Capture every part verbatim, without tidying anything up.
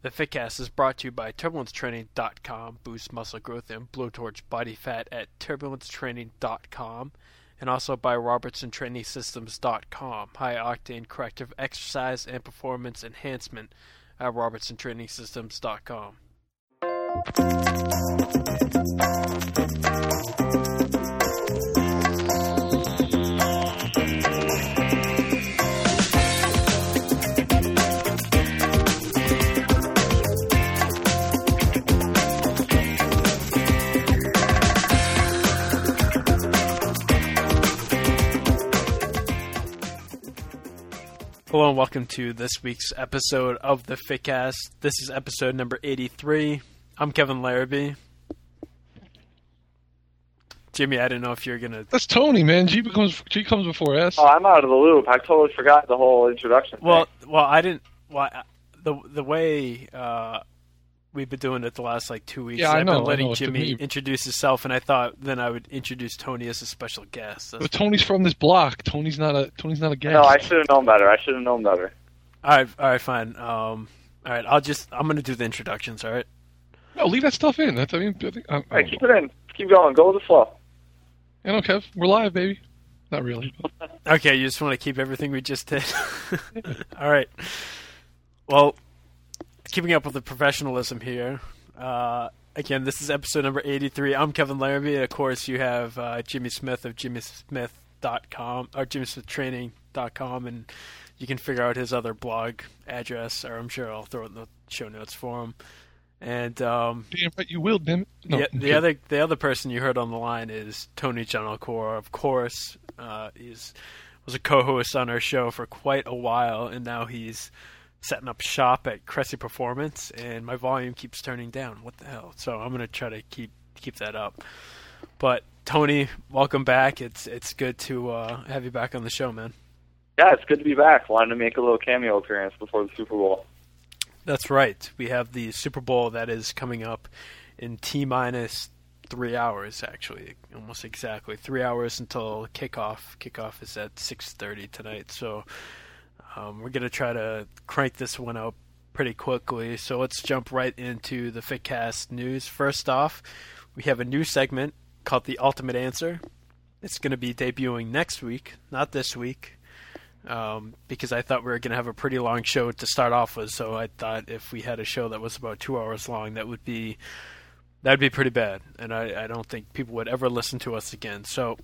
The Fitcast is brought to you by Turbulence Training dot com. Boost muscle growth and blowtorch body fat at Turbulence Training dot com. And also by Robertson Training Systems dot com. High-octane corrective exercise and performance enhancement at Robertson Training Systems dot com. Hello and welcome to this week's episode of the Fitcast. This is episode number eighty-three. I'm Kevin Larrabee. Jimmy, I don't know if you're gonna. That's Tony, man. G becomes G comes before S. Oh, I'm out of the loop. I totally forgot the whole introduction. Well, thing. well, I didn't. Well, the the way uh, we've been doing it the last like two weeks. Yeah, I I've know, been letting I know. Jimmy Me. introduce himself, and I thought then I would introduce Tony as a special guest. That's But Tony's from this block. Tony's not a Tony's not a guest. No, I should have known better. I should have known better. all right, all right, fine. Um, all right, I'll just I'm gonna do the introductions. All right. No, leave that stuff in. That's I mean, I think, I, I All right, don't keep know. it in. Keep going. Go with the flow. I know, Kev. We're live, baby. Not really. But. Okay, you just want to keep everything we just did. All right. Well, keeping up with the professionalism here. Uh, again, this is episode number eighty-three. I'm Kevin Larrabee, and of course, you have uh, Jimmy Smith of Jimmy Smith dot com or Jimmy Smith Training dot com, and you can figure out his other blog address, or I'm sure I'll throw it in the show notes for him. And um, Damn right, you will, damn it. No, the, I'm the kidding. other the other person you heard on the line is Tony Gentilcore, of course. Uh, he's was a co-host on our show for quite a while, and now he's setting up shop at Cressy Performance, and my volume keeps turning down. What the hell? So I'm gonna try to keep keep that up. But Tony, welcome back. It's it's good to uh, have you back on the show, man. Yeah, it's good to be back. Wanted to make a little cameo appearance before the Super Bowl. That's right. We have the Super Bowl that is coming up in T minus three hours, actually, almost exactly three hours until kickoff. Kickoff is at six thirty tonight, so um, we're gonna try to crank this one out pretty quickly. So let's jump right into the Fitcast news. First off, we have a new segment called the Ultimate Answer. It's gonna be debuting next week, not this week. Um, because I thought we were going to have a pretty long show to start off with, so I thought if we had a show that was about two hours long, that would be that would be pretty bad, and I, I don't think people would ever listen to us again. So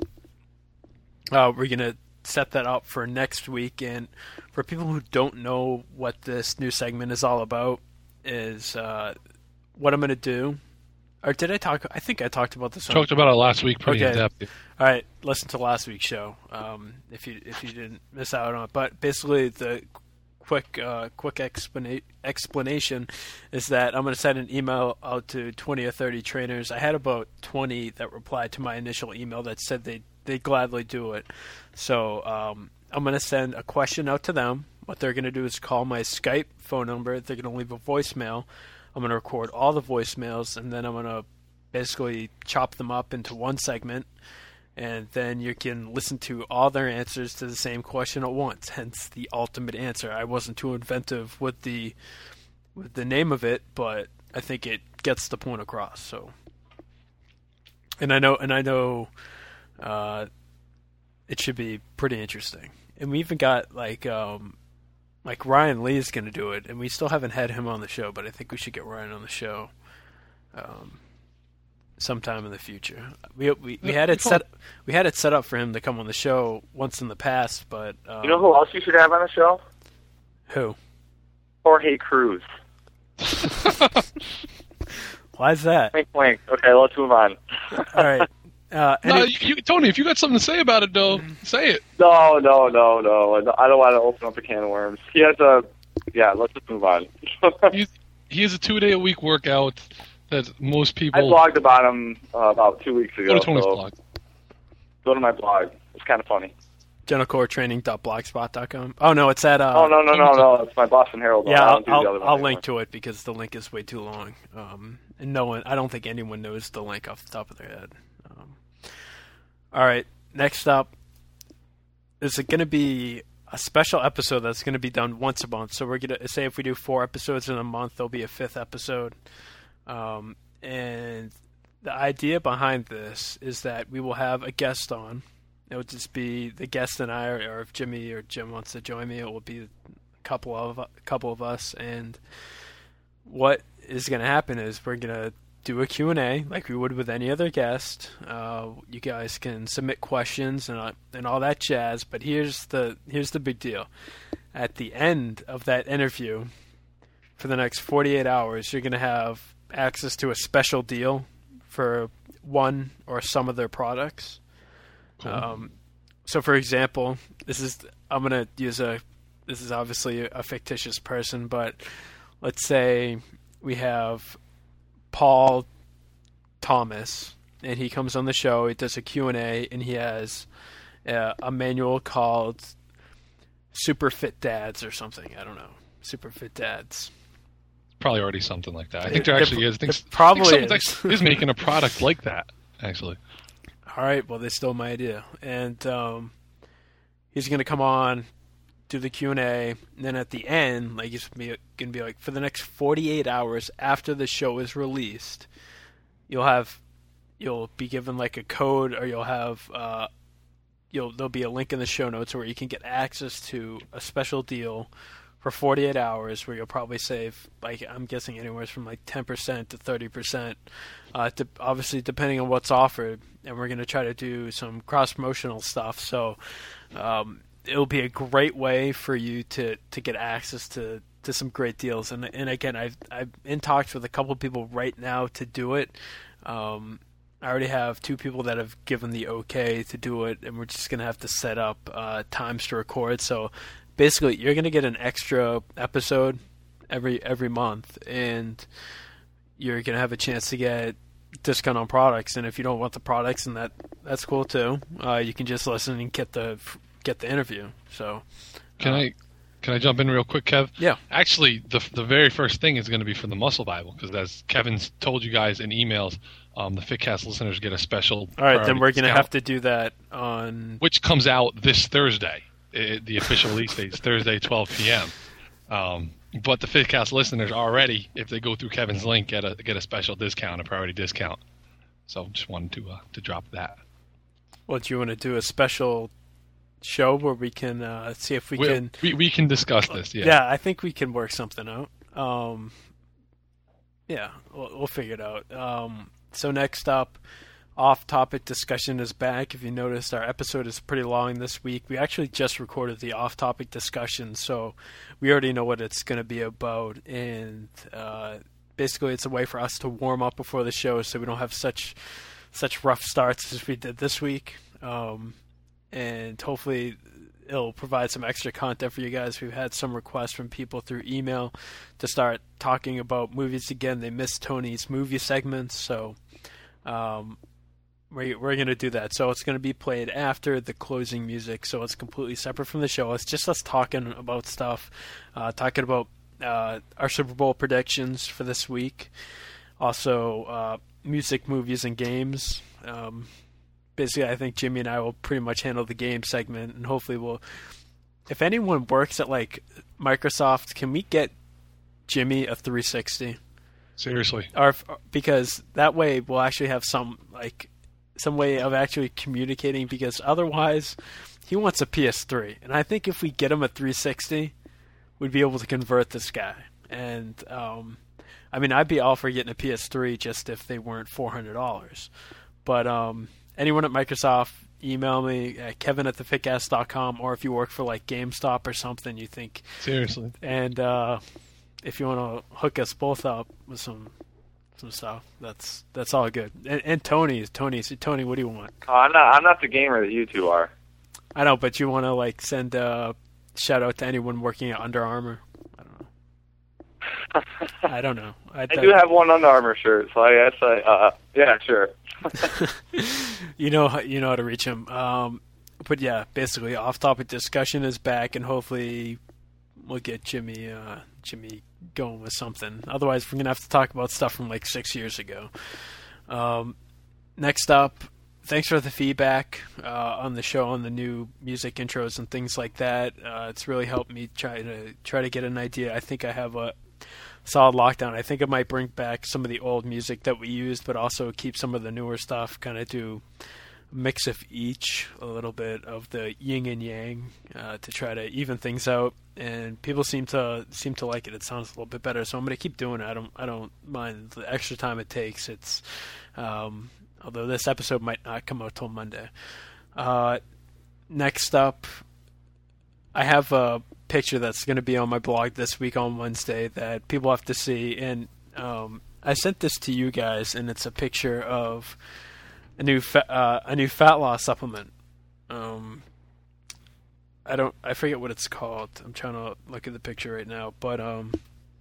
uh, we're going to set that up for next week, and for people who don't know what this new segment is all about, is uh, what I'm going to do. Or did I talk? I think I talked about this. On, Talked about it last week pretty Okay. in depth. All right, listen to last week's show um, if you if you didn't miss out on it. But basically, the quick uh, quick explana- explanation is that I'm going to send an email out to twenty or thirty trainers. I had about twenty that replied to my initial email that said they they gladly do it. So um, I'm going to send a question out to them. What they're going to do is call my Skype phone number. They're going to leave a voicemail. I'm going to record all the voicemails, and then I'm going to basically chop them up into one segment, and then you can listen to all their answers to the same question at once, hence the ultimate answer. I wasn't too inventive with the with the name of it, but I think it gets the point across. So, and I know, and I know, uh, it should be pretty interesting. And we even got like um, like Ryan Lee is going to do it, and we still haven't had him on the show, but I think we should get Ryan on the show. Um, sometime in the future. We we, we had it set we had it set up for him to come on the show once in the past, but um, You know who else you should have on the show? who? Jorge Cruz. Why is that? Wink, wink. Okay, let's move on. All right. Uh, No, any- you, you, Tony, if you got something to say about it, though, say it. No, no, no, no. I don't want to open up a can of worms. He has a... Yeah, let's just move on. He's, he has a two-day-a-week workout that most I people... blogged about him uh, about two weeks ago. Go to Tony's so blog. Go to my blog. It's kind of funny. Gentilcore Training dot blogspot dot com. Oh no, it's at. Uh, oh, no, no, no, no. It's my Boston Herald. Yeah, I I'll, don't do the I'll, other one I'll anymore. link to it because the link is way too long. Um, and no one, I don't think anyone knows the link off the top of their head. Um, all right, next up, is it going to be a special episode that's going to be done once a month. So we're going to say if we do four episodes in a month, there'll be a fifth episode. Um, and the idea behind this is that we will have a guest on. It would just be the guest and I, or, or if Jimmy or Jim wants to join me, it will be a couple of a couple of us. And what is going to happen is we're going to do a Q and A like we would with any other guest. Uh, you guys can submit questions and uh, and all that jazz. But here's the here's the big deal. At the end of that interview, for the next forty-eight hours, you're going to have access to a special deal for one or some of their products. Cool. Um, so, for example, this is I'm going to use a this is obviously a fictitious person, but let's say we have Paul Thomas, and he comes on the show, he does a Q and A, and he has uh, a manual called Super Fit Dads or something. I don't know. Super Fit Dads. Probably already something like that. I think there actually is. I think, probably I think is. is making a product like that, actually. All right, well, they stole my idea. And um, he's going to come on, do the Q and A, and then at the end, like he's going to be like, for the next forty-eight hours after the show is released, you'll have, you'll be given like a code, or you'll have, uh, you'll there'll be a link in the show notes where you can get access to a special deal for forty-eight hours, where you'll probably save, like I'm guessing anywhere from like ten percent to thirty percent, uh, to, obviously depending on what's offered. And we're going to try to do some cross promotional stuff. So. Um, It'll be a great way for you to, to get access to, to some great deals. And and again, I've, I'm in talks with a couple of people right now to do it. Um, I already have two people that have given the okay to do it, and we're just going to have to set up uh, times to record. So basically, you're going to get an extra episode every every month, and you're going to have a chance to get discount on products. And if you don't want the products, and that that's cool too, uh, you can just listen and get the... get the interview. So can uh, I can I jump in real quick, Kev? Yeah. Actually, the the very first thing is going to be from the Muscle Bible, because as Kevin's told you guys in emails, um, the Fitcast listeners get a special. All right, then we're going to have to do that on, which comes out this Thursday. It, the official release date is Thursday, twelve p.m. Um, but the Fitcast listeners already, if they go through Kevin's link, get a get a special discount, a priority discount. So just wanted to uh, to drop that. Well, do you want to do a special show where we can uh, see if we, we can we, we can discuss this? Yeah, yeah, I think we can work something out. Um, yeah, we'll, we'll figure it out. Um, so next up, off-topic discussion is back. If you noticed, our episode is pretty long this week. We actually just recorded the off-topic discussion, so we already know what it's going to be about. And uh, basically, it's a way for us to warm up before the show, so we don't have such such rough starts as we did this week. Um, and hopefully it'll provide some extra content for you guys. We've had some requests from people through email to start talking about movies again. They missed Tony's movie segments, so um, we're, we're going to do that. So it's going to be played after the closing music, so it's completely separate from the show. It's just us talking about stuff, uh, talking about uh, our Super Bowl predictions for this week, also uh, music, movies, and games. Um Basically, I think Jimmy and I will pretty much handle the game segment, and hopefully we'll... If anyone works at, like, Microsoft, can we get Jimmy a three sixty? Seriously. Or if, because that way we'll actually have some, like, some way of actually communicating, because otherwise he wants a P S three. And I think if we get him a three sixty, we'd be able to convert this guy. And, um, I mean, I'd be all for getting a P S three just if they weren't four hundred dollars. But, um... anyone at Microsoft, email me at kevin at the fitcast dot com, or if you work for like GameStop or something, you think seriously. And uh, if you want to hook us both up with some some stuff, that's that's all good. And, and Tony, Tony, Tony, what do you want? Oh, I'm not. I'm not the gamer that you two are. I know, but you want to like send a shout out to anyone working at Under Armour? I don't know. I don't know. I, I do have one Under Armour shirt, so I guess I. Uh, yeah, sure. you know, you know how to reach him. Um, but yeah, basically, off-topic discussion is back, and hopefully, we'll get Jimmy, uh, Jimmy going with something. Otherwise, we're gonna have to talk about stuff from like six years ago. Um, next up, thanks for the feedback uh, on the show, on the new music intros and things like that. Uh, it's really helped me try to try to get an idea. I think I have a solid lockdown. I think I might bring back some of the old music that we used, but also keep some of the newer stuff. Kind of do a mix of each, a little bit of the yin and yang uh, to try to even things out. And people seem to seem to like it. It sounds a little bit better, so I'm going to keep doing it. I don't I don't mind the extra time it takes. It's um, although this episode might not come out till Monday. Uh, next up, I have a picture that's going to be on my blog this week on Wednesday that people have to see, and um, I sent this to you guys, and it's a picture of a new fa- uh, a new fat loss supplement. Um, I don't I forget what it's called. I'm trying to look at the picture right now, but um,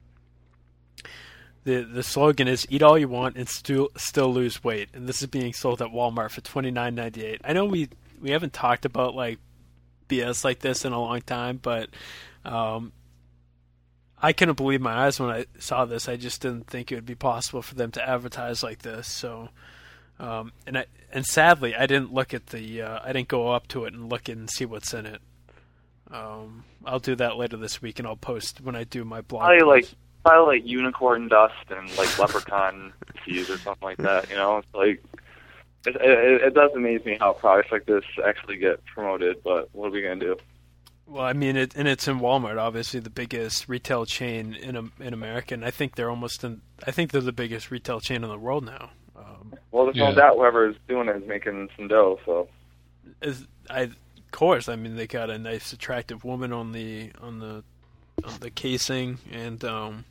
the the slogan is "Eat all you want and still still lose weight," and this is being sold at Walmart for twenty-nine ninety-eight. I know we we haven't talked about like B S like this in a long time, but um, I couldn't believe my eyes when I saw this. I just didn't think it would be possible for them to advertise like this. So, um, and I and sadly, I didn't look at the uh, I didn't go up to it and look and see what's in it. Um, I'll do that later this week, and I'll post when I do my blog. Probably like probably like unicorn dust and like leprechaun seeds or something like that. You know, it's like it, it, it does amaze me how products like this actually get promoted. But what are we gonna do? Well, I mean, it, and it's in Walmart, obviously the biggest retail chain in in America, and I think they're almost in. I think they're the biggest retail chain in the world now. Um, well, there's yeah. no doubt whoever's doing it is making some dough. So, is I. Of course, I mean they got a nice, attractive woman on the on the on the casing, and um,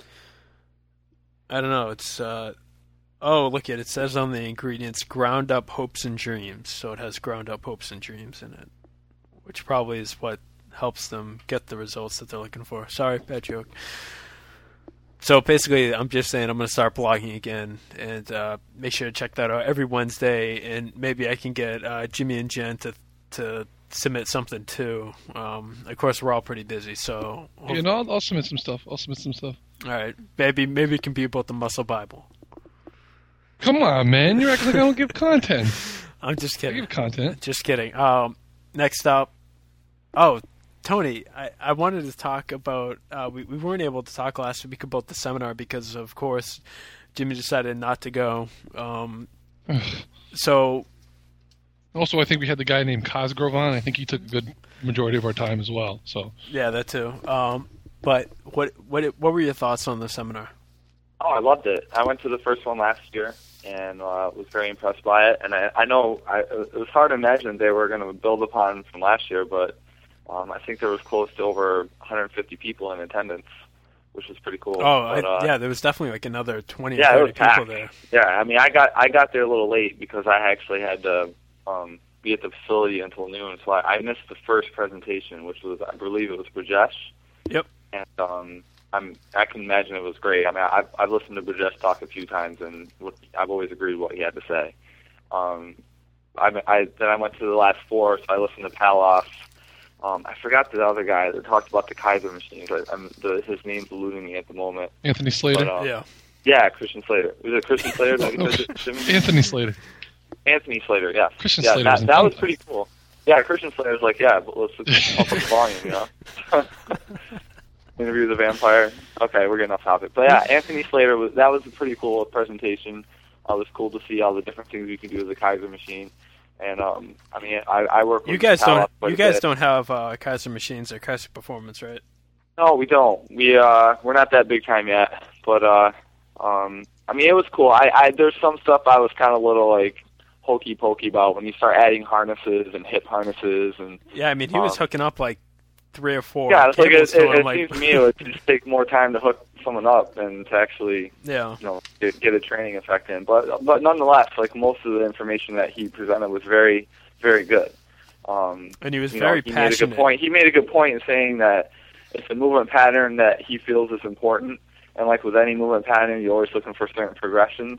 I don't know. It's uh, oh, look at it. It says on the ingredients, ground up hopes and dreams. So it has ground up hopes and dreams in it, which probably is what helps them get the results that they're looking for. Sorry, bad joke. So basically, I'm just saying I'm going to start blogging again, and uh, make sure to check that out every Wednesday, and maybe I can get uh, Jimmy and Jen to to submit something too. Um, of course, we're all pretty busy, so You know, I'll, I'll submit some stuff. I'll submit some stuff. all right, maybe maybe it can be about the Muscle Bible. Come on, man! You're acting like I don't give content. I'm just I kidding. give content. Just kidding. Um, next up, oh, Tony, I, I wanted to talk about. Uh, we we weren't able to talk last week about the seminar because, of course, Jimmy decided not to go. Um, so. Also, I think we had the guy named Cosgrove on. I think he took a good majority of our time as well. So Yeah, that too. Um, but what what what were your thoughts on the seminar? oh, I loved it. I went to the first one last year and uh, was very impressed by it. And I, I know I, it was hard to imagine they were going to build upon from last year, but um, I think there was close to over one hundred fifty people in attendance, which was pretty cool. Oh, but, I, uh, yeah, there was definitely like another twenty yeah, or it thirty was people packed. there. Yeah, I mean, I got I got there a little late because I actually had to um, be at the facility until noon, so I, I missed the first presentation, which was, I believe it was Brajesh. Yep. And um, I'm I can imagine it was great. I mean, I've I've listened to Brajesh talk a few times, and what, I've always agreed with what he had to say. Um, I, I then I went to the last four, so I listened to Palos. Um, I forgot the other guy that talked about the Kaiser machines. I, I'm, the, his name's eluding me at the moment. Anthony Slater. But, uh, Yeah. Yeah, Christian Slater. Was it Christian Slater? That he said, Jimmy? Anthony Slater. Anthony Slater, yeah. Christian yeah, Slater that, was in that was Punk. pretty cool. Yeah, Christian Slater's like, yeah, but let's, let's pump up the volume, you know? Interview with the Vampire. Okay, we're getting off topic. But yeah, Anthony Slater, was that was a pretty cool presentation. Uh, it was cool to see all the different things you can do with the Kaiser machine. And, um, I mean, I, I work with You guys Palos don't quite you a guys bit. don't have uh, Kaiser machines or Kaiser Performance, right? No, we don't. We, uh, we're not that big time yet. But, uh, um, I mean, it was cool. I, I there's some stuff I was kind of a little, like, hokey pokey about when you start adding harnesses and hip harnesses and Yeah, I mean he was Um, hooking up like three or four. yeah, it's like it, cables it, to him, it like, seems to me it would just take more time to hook someone up than to actually yeah. you know get, get a training effect in. But but nonetheless, like most of the information that he presented was very very good. Um, And he was you very know, he made a passionate. good point. He made a good point in saying that it's a movement pattern that he feels is important, and like with any movement pattern, you're always looking for certain progressions.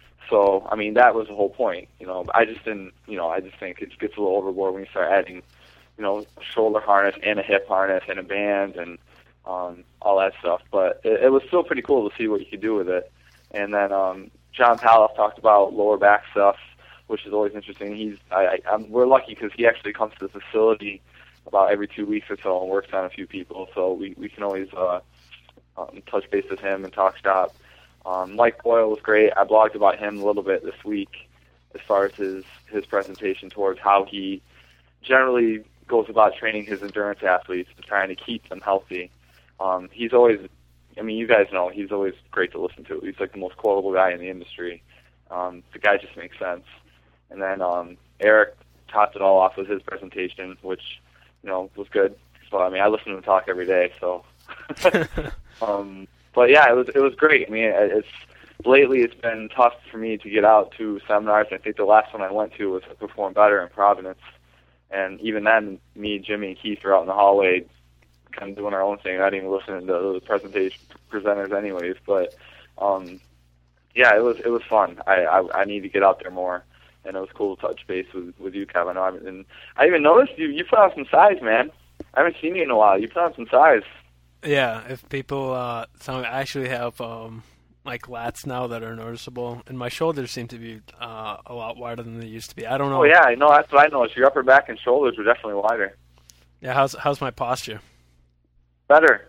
So, I mean, that was the whole point, you know. I just didn't, you know, I just think it gets a little overboard when you start adding, you know, a shoulder harness and a hip harness and a band and um, all that stuff. But it, it was still pretty cool to see what you could do with it. And then um, John Palos talked about lower back stuff, which is always interesting. He's I, I I'm, we're lucky because he actually comes to the facility about every two weeks or so and works on a few people, so we we can always uh, um, touch base with him and talk shop. Um, Mike Boyle was great. I blogged about him a little bit this week as far as his his presentation towards how he generally goes about training his endurance athletes and trying to keep them healthy. Um, he's always, I mean, you guys know, he's always great to listen to. He's like the most quotable guy in the industry. Um, the guy just makes sense. And then um, Eric topped it all off with his presentation, which, you know, was good. So, I mean, I listen to him talk every day, so. um, but, yeah, it was it was great. I mean, it's lately it's been tough for me to get out to seminars. I think the last one I went to was Perform Better in Providence. And even then, me, Jimmy, and Keith were out in the hallway kind of doing our own thing. I didn't even listen to the presentation presenters anyways. But, um, yeah, it was it was fun. I, I, I need to get out there more. And it was cool to touch base with, with you, Kevin. I and I even noticed you, you put on some size, man. I haven't seen you in a while. You put on some size. Yeah, if people, uh, some, I actually have um, like lats now that are noticeable, and my shoulders seem to be uh, a lot wider than they used to be. I don't know. Oh yeah, no, that's what I noticed. Your upper back and shoulders were definitely wider. Yeah, how's how's my posture? Better.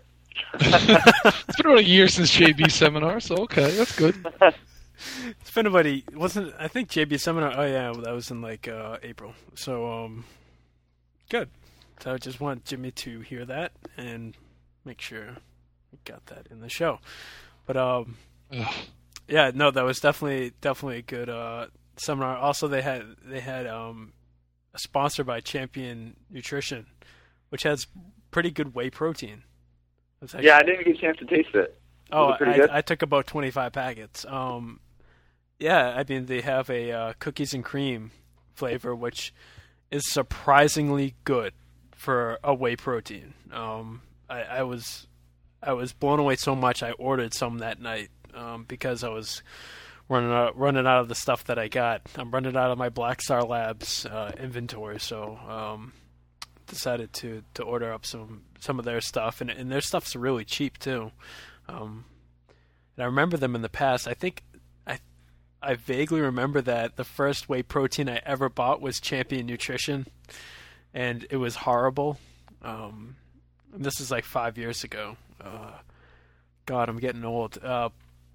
It's been about a year since J B seminar, so okay, that's good. It's been about a wasn't I think J B seminar. Oh yeah, that was in like uh, April. So um, good. So I just want Jimmy to hear that and make sure we got that in the show. But um, yeah, no, that was definitely definitely a good uh, seminar. Also, they had they had um, a sponsor by Champion Nutrition, which has pretty good whey protein. Actually, yeah, I didn't get a chance to taste it. Oh, Was it pretty I, good? I took about twenty-five packets. Um, yeah, I mean, they have a uh, cookies and cream flavor, which is surprisingly good for a whey protein. Um, I, I was I was blown away so much. I ordered some that night um, because I was running out running out of the stuff that I got. I'm running out of my Black Star Labs uh, inventory, so um, decided to, to order up some, some of their stuff, and and their stuff's really cheap too. Um, and I remember them in the past. I think I I vaguely remember that the first whey protein I ever bought was Champion Nutrition, and it was horrible. Um, and this is like five years ago. Uh, God, I'm getting old. Uh,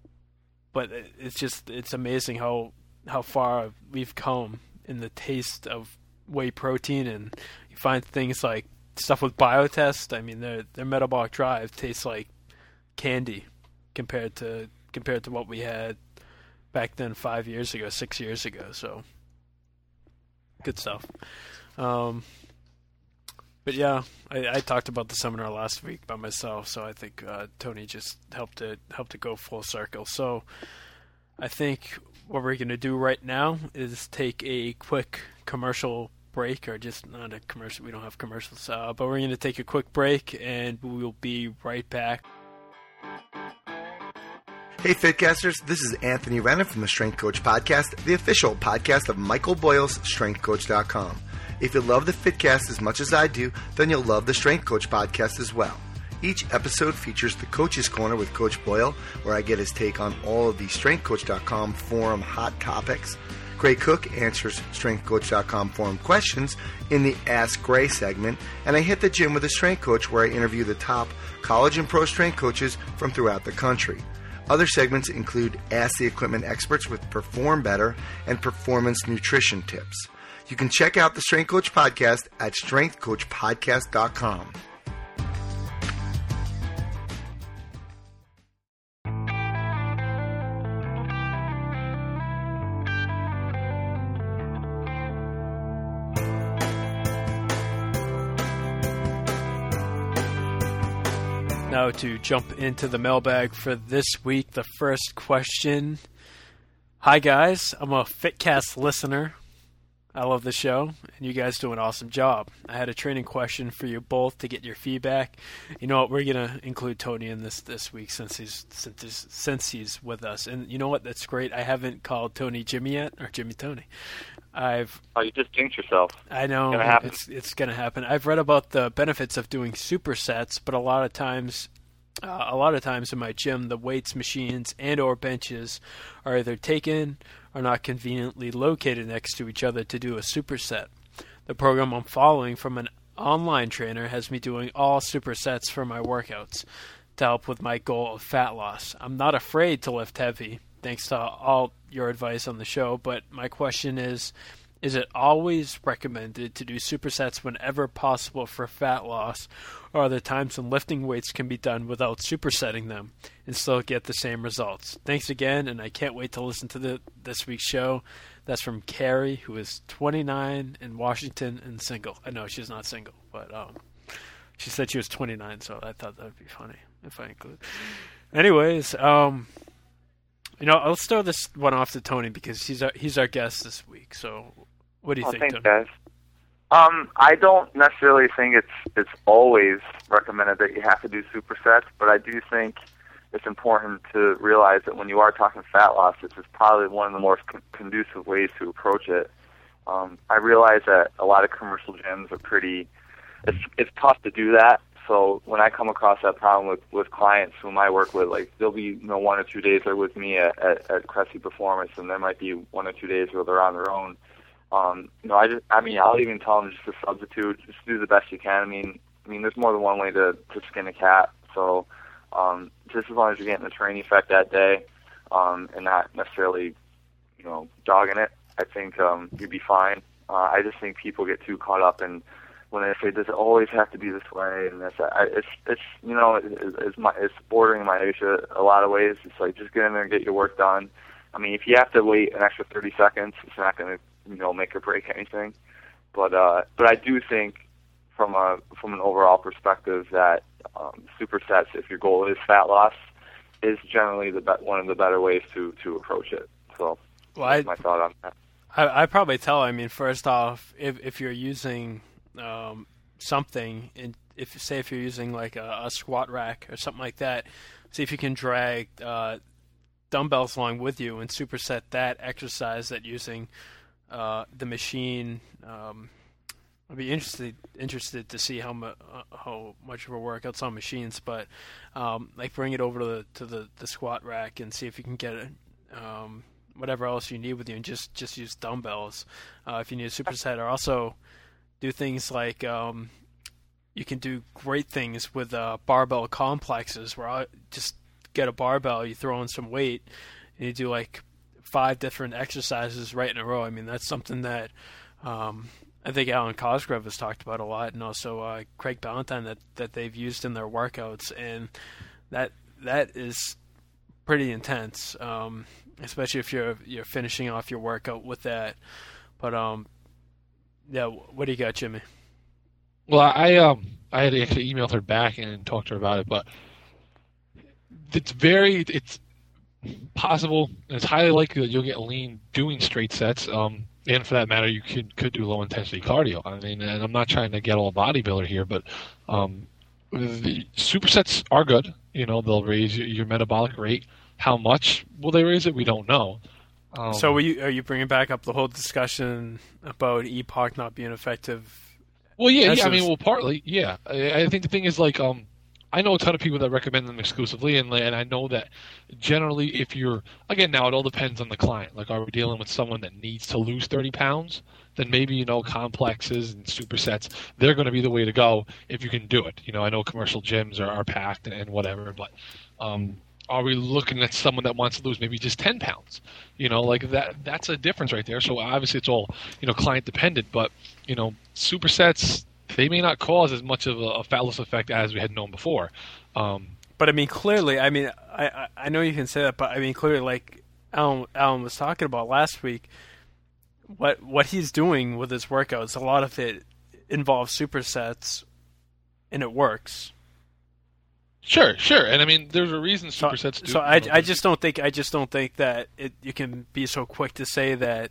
but it's just it's amazing how how far we've come in the taste of whey protein, and you find things like stuff with Biotest. I mean, their their metabolic drive tastes like candy compared to compared to what we had back then five years ago, six years ago. So good stuff. Um, but yeah, I, I talked about the seminar last week by myself, so I think uh, Tony just helped it helped it go full circle. So I think what we're going to do right now is take a quick commercial break, or just not a commercial. We don't have commercials, uh, but we're going to take a quick break, and we'll be right back. Hey Fitcasters, this is Anthony Renner from the Strength Coach Podcast, the official podcast of Michael Boyle's Strength Coach dot com. If you love the Fitcast as much as I do, then you'll love the Strength Coach Podcast as well. Each episode features the Coach's Corner with Coach Boyle, where I get his take on all of the Strength Coach dot com forum hot topics. Gray Cook answers Strength Coach dot com forum questions in the Ask Gray segment, and I hit the gym with a strength coach where I interview the top college and pro strength coaches from throughout the country. Other segments include Ask the Equipment Experts with Perform Better and Performance Nutrition Tips. You can check out the Strength Coach Podcast at Strength Coach Podcast dot com. Now to jump into the mailbag for this week, the first question. Hi guys, I'm a Fitcast listener. I love the show, and you guys do an awesome job. I had a training question for you both to get your feedback. You know what? We're gonna include Tony in this this week since he's since he's, since he's with us. And you know what? That's great. I haven't called Tony Jimmy yet, or Jimmy Tony. I've Oh, you just jinxed yourself. I know It's gonna happen. it's it's gonna happen. I've read about the benefits of doing supersets, but a lot of times Uh, a lot of times in my gym, the weights, machines, and or benches are either taken or not conveniently located next to each other to do a superset. The program I'm following from an online trainer has me doing all supersets for my workouts to help with my goal of fat loss. I'm not afraid to lift heavy, thanks to all your advice on the show, but my question is, is it always recommended to do supersets whenever possible for fat loss, or are there times when lifting weights can be done without supersetting them and still get the same results? Thanks again, and I can't wait to listen to the, this week's show. That's from Carrie, who is twenty-nine in Washington and single. I know she's not single, but um, she said she was twenty-nine, so I thought that would be funny if I include. Anyways, um, you know, let's throw this one off to Tony because he's our, he's our guest this week. So, what do you oh, think, thanks, Tony? guys. Um, I don't necessarily think it's it's always recommended that you have to do supersets, but I do think it's important to realize that when you are talking fat loss, this is probably one of the more con- conducive ways to approach it. Um, I realize that a lot of commercial gyms are pretty. It's it's tough to do that. So when I come across that problem with, with clients whom I work with, like there'll be you know one or two days they're with me at, at, at Cressy Performance, and there might be one or two days where they're on their own. Um, you know, I just, I mean, I'll even tell them just to substitute, just do the best you can. I mean, I mean, there's more than one way to, to skin a cat. So, um, just as long as you're getting the training effect that day, um, and not necessarily, you know, dogging it, I think, um, you'd be fine. Uh, I just think people get too caught up in when they say, does it always have to be this way? And that's, I, it's, it's, you know, it, it's my, it's bordering minutia a lot of ways. It's like, just get in there and get your work done. I mean, if you have to wait an extra thirty seconds, it's not going to, you know, make or break anything. But uh, but I do think from a from an overall perspective that um, supersets, if your goal is fat loss, is generally the be- one of the better ways to, to approach it. So well, that's I, my thought on that. I I probably tell. I mean, first off, if if you're using um, something, in, if say if you're using like a, a squat rack or something like that, see if you can drag uh, dumbbells along with you and superset that exercise that using uh, the machine. Um, I'd be interested interested to see how mu- uh, how much of a workout's on machines, but um, like bring it over to the to the, the squat rack and see if you can get it, um, whatever else you need with you, and just, just use dumbbells uh, if you need a superset. Or also do things like um, you can do great things with uh, barbell complexes, where I just get a barbell, you throw in some weight, and you do like five different exercises right in a row. I mean, that's something that um, I think Alan Cosgrove has talked about a lot, and also uh, Craig Ballantyne, that, that they've used in their workouts, and that that is pretty intense, um, especially if you're you're finishing off your workout with that. But um, yeah, what do you got, Jimmy? Well, I um I had actually emailed her back and talked to her about it, but it's very it's possible, and it's highly likely that you'll get lean doing straight sets. Um, and for that matter, you could could do low intensity cardio. I mean, and I'm not trying to get all bodybuilder here, but um, the supersets are good. You know, they'll raise your, your metabolic rate. How much will they raise it? We don't know. Um, so, are you are you bringing back up the whole discussion about E P O C not being effective? Well, yeah, yeah. I mean, well, partly, yeah. I, I think the thing is, like, um, I know a ton of people that recommend them exclusively, and and I know that generally, if you're again now, it all depends on the client. Like, are we dealing with someone that needs to lose thirty pounds? Then maybe, you know, complexes and supersets, they're going to be the way to go if you can do it. You know, I know commercial gyms are, are packed and, and whatever, but um, are we looking at someone that wants to lose maybe just ten pounds? You know, like that, that's a difference right there. So obviously it's all, you know, client dependent, but, you know, supersets, they may not cause as much of a, a fat loss effect as we had known before. Um, but I mean, clearly, I mean, I, I, I know you can say that, but I mean, clearly, like Alan, Alan was talking about last week, what what he's doing with his workouts, a lot of it involves supersets, and it works. Sure, sure, and I mean, there's a reason So, supersets do. so I, I just don't think I just don't think that it you can be so quick to say that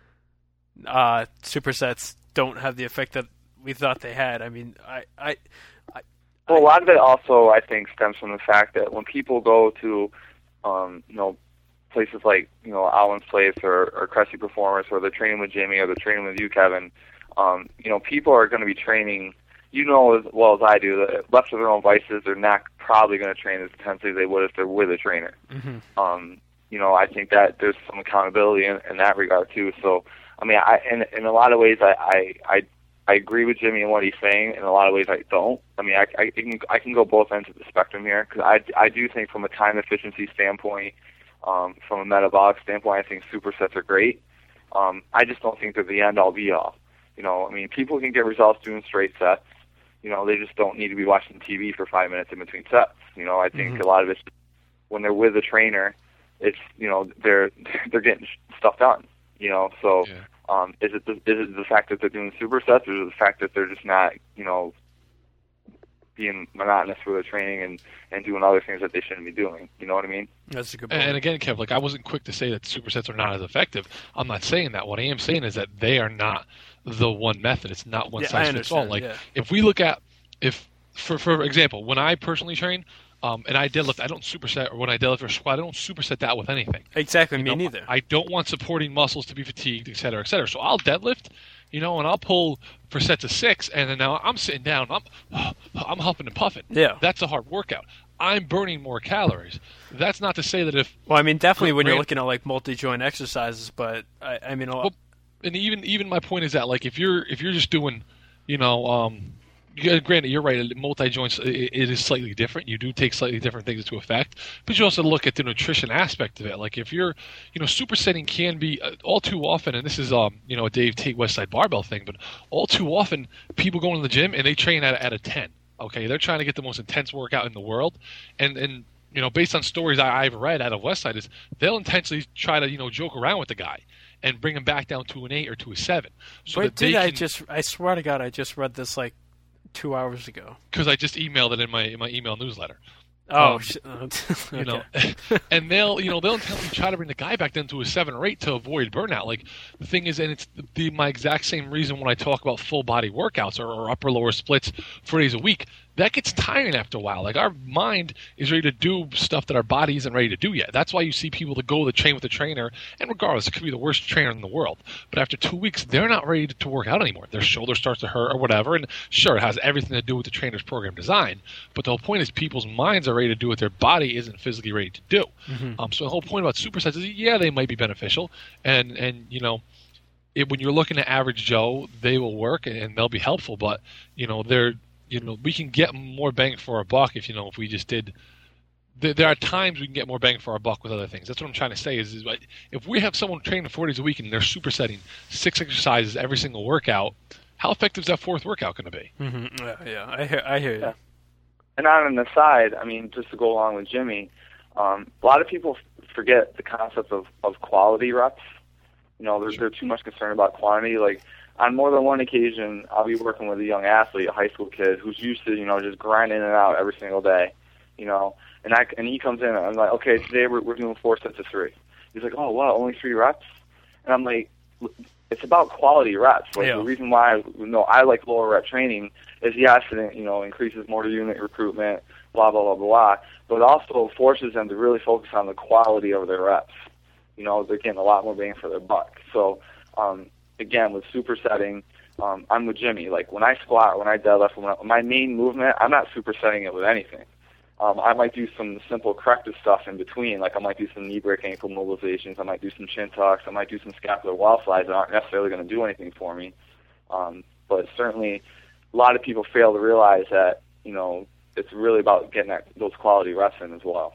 uh, supersets don't have the effect that we thought they had. I mean, I, I, I Well, a lot of it also, I think, stems from the fact that when people go to, um, you know, places like, you know, Alan's Place or, or Cressy Performance, or they're training with Jamie, or they're training with you, Kevin, um, you know, people are going to be training, you know as well as I do, that left to their own vices, they're not probably going to train as intensely as they would if they're with a trainer. Mm-hmm. Um, you know, I think that there's some accountability in, in that regard too. So, I mean, I in, in a lot of ways, I, I I I agree with Jimmy in what he's saying. In a lot of ways, I don't. I mean, I I can I can go both ends of the spectrum here, because I I do think from a time efficiency standpoint, um, from a metabolic standpoint, I think supersets are great. Um, I just don't think they're the end all be all. You know, I mean, people can get results doing straight sets. You know, they just don't need to be watching T V for five minutes in between sets. You know, I think mm-hmm. a lot of it's when they're with a trainer, it's, you know, they're they're getting stuff done. You know, so Yeah. um, is it the, is it the fact that they're doing supersets, or is it the fact that they're just not, you know, being monotonous with their training and, and doing other things that they shouldn't be doing? You know what I mean? That's a good point. And again, Kev, like I wasn't quick to say that supersets are not as effective. I'm not saying that. What I am saying is that they are not the one method. It's not one Yeah, size I fits all. understand, Like yeah. if we look at, if for for example, when I personally train, um, and I deadlift, I don't superset, or when I deadlift or squat, I don't superset that with anything. Exactly, You me know, neither. I don't want supporting muscles to be fatigued, et cetera, et cetera. So I'll deadlift, you know, and I'll pull for sets of six, and then now I'm sitting down, I'm I'm huffing and puffing. Yeah. That's a hard workout. I'm burning more calories. That's not to say that if Well, I mean, definitely when you're Grant- looking at like multi-joint exercises, but I, I mean, a lot, Well, and even even my point is that like if you're if you're just doing, you know, um, you, granted you're right, multi joints it, it is slightly different. You do take slightly different things into effect, but you also look at the nutrition aspect of it. Like if you're, you know, supersetting can be uh, all too often, and this is um you know a Dave Tate Westside Barbell thing, but all too often people go into the gym and they train at at a ten. Okay, they're trying to get the most intense workout in the world, and and you know based on stories I, I've read out of Westside is they'll intentionally try to you know joke around with the guy and bring him back down to an eight or to a seven. So Wait, that they did I can, just? I swear to God, I just read this like two hours ago. because I just emailed it in my in my email newsletter. Oh, Um, sh- You know, okay. and they'll you know they'll intentionally try to bring the guy back down to a seven or eight to avoid burnout. Like the thing is, and it's the, the my exact same reason when I talk about full body workouts or, or upper lower splits four days a week. That gets tiring after a while. Like our mind is ready to do stuff that our body isn't ready to do yet. That's why you see people that go to train with a trainer, and regardless, it could be the worst trainer in the world. But after two weeks, they're not ready to, to work out anymore. Their shoulder starts to hurt or whatever. And sure, it has everything to do with the trainer's program design. But the whole point is people's minds are ready to do what their body isn't physically ready to do. Mm-hmm. Um, so the whole point about supersets is, yeah, they might be beneficial. And, and you know, it, when you're looking at average Joe, they will work and they'll be helpful. But, you know, they're You know, we can get more bang for our buck if you know if we just did. There, there are times we can get more bang for our buck with other things. That's what I'm trying to say. Is, is like, if we have someone training four days a week and they're supersetting six exercises every single workout, how effective is that fourth workout going to be? Mm-hmm. Yeah, yeah, I hear, I hear you. Yeah. And on an aside, I mean, just to go along with Jimmy, um, a lot of people f- forget the concept of, of quality reps. You know, they're, they're too much concerned about quantity. Like, on more than one occasion, I'll be working with a young athlete, a high school kid, who's used to, you know, just grinding in and out every single day, you know. And I and he comes in, and I'm like, okay, today we're, we're doing four sets of three. He's like, oh, wow, only three reps? And I'm like, it's about quality reps. Like, Yeah. the reason why, you know, I like lower rep training is, yes, it, you know, increases motor unit recruitment, blah, blah, blah, blah, but it also forces them to really focus on the quality of their reps. You know, they're getting a lot more bang for their buck. So, um, again, with supersetting, um, I'm with Jimmy. Like, when I squat, when I deadlift, when I, my main movement, I'm not supersetting it with anything. Um, I might do some simple corrective stuff in between. Like, I might do some knee break ankle mobilizations. I might do some chin tucks. I might do some scapular wall slides that aren't necessarily going to do anything for me. Um, but certainly, a lot of people fail to realize that, you know, it's really about getting that, those quality reps in as well.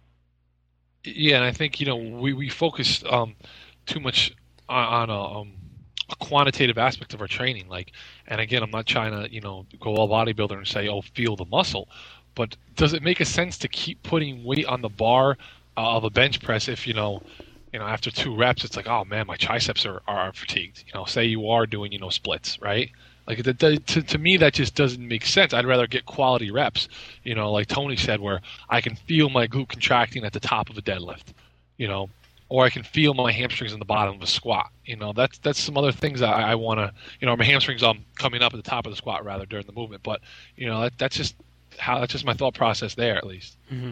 Yeah, and I think you know we we focus um, too much on, on a, um, a quantitative aspect of our training. Like, and again, I'm not trying to you know go all bodybuilder and say, oh, feel the muscle, but does it make a sense to keep putting weight on the bar uh, of a bench press if you know, you know, after two reps, it's like, oh man, my triceps are, are fatigued. You know, say you are doing you know splits, right? Like the, the, to to me, that just doesn't make sense. I'd rather get quality reps, you know, like Tony said, where I can feel my glute contracting at the top of a deadlift, you know, or I can feel my hamstrings in the bottom of a squat. You know, that's that's some other things I, I want to, you know, my hamstrings um coming up at the top of the squat rather during the movement. But you know, that, that's just how that's just my thought process there, at least. Mm-hmm.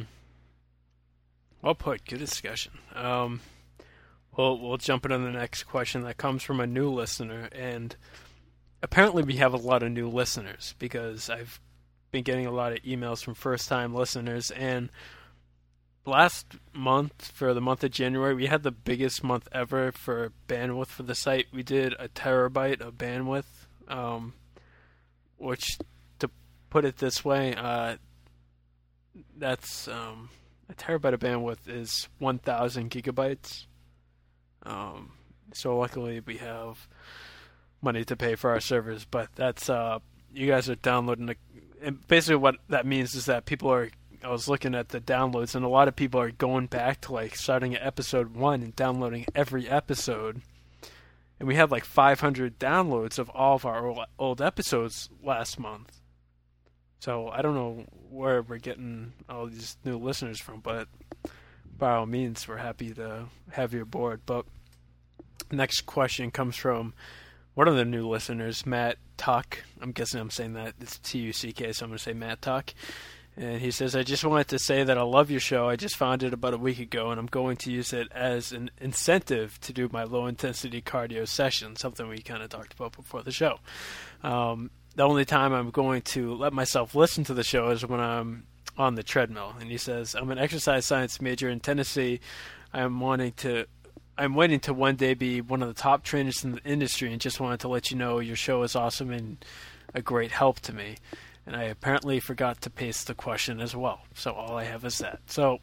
Well put. Good discussion. Um, we'll we'll jump into the next question that comes from a new listener, and apparently we have a lot of new listeners because I've been getting a lot of emails from first-time listeners, and last month, for the month of January, we had the biggest month ever for bandwidth for the site. We did a terabyte of bandwidth, um, which, to put it this way, uh, that's um, a terabyte of bandwidth is one thousand gigabytes. Um, so luckily we have money to pay for our servers, but that's uh, you guys are downloading. A, and basically, what that means is that people are. I was looking at the downloads, and a lot of people are going back to like starting at episode one and downloading every episode. And we had like five hundred downloads of all of our old episodes last month. So I don't know where we're getting all these new listeners from, but by all means, we're happy to have you aboard. But next question comes from one of the new listeners, Matt Tuck. I'm guessing I'm saying that. It's T U C K, so I'm going to say Matt Tuck. And he says, I just wanted to say that I love your show. I just found it about a week ago, and I'm going to use it as an incentive to do my low-intensity cardio session, something we kind of talked about before the show. Um, the only time I'm going to let myself listen to the show is when I'm on the treadmill. And he says, I'm an exercise science major in Tennessee. I'm wanting to... I'm waiting to one day be one of the top trainers in the industry, and just wanted to let you know your show is awesome and a great help to me. And I apparently forgot to paste the question as well. So all I have is that. So,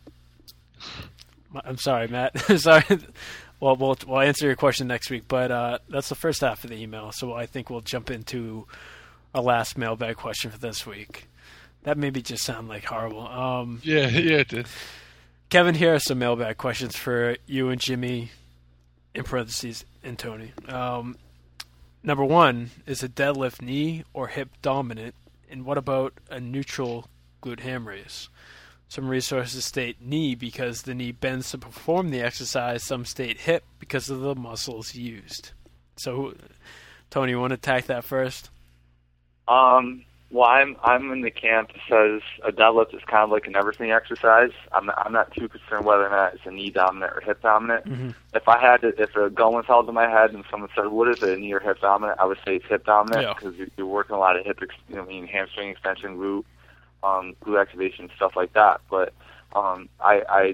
I'm sorry, Matt. sorry. Well, well, we'll answer your question next week. But uh, that's the first half of the email. So I think we'll jump into our last mailbag question for this week. That maybe just sound like horrible. Um, yeah, yeah, it did. Kevin, here are some mailbag questions for you and Jimmy, in parentheses, and Tony. Um, number one, is a deadlift knee or hip dominant? And what about a neutral glute ham raise? Some resources state knee because the knee bends to perform the exercise. Some state hip because of the muscles used. So, Tony, you want to attack that first? Um, well, I'm I'm in the camp that says a deadlift is kind of like an everything exercise. I'm not, I'm not too concerned whether or not it's a knee dominant or hip dominant. Mm-hmm. If I had to, if a gun was held to my head and someone said, "What is it, a knee or hip dominant?" I would say it's hip dominant because yeah. you're, you're working a lot of hip, ex- you know, I mean, hamstring extension, glute, um, glute activation, stuff like that. But um, I, I,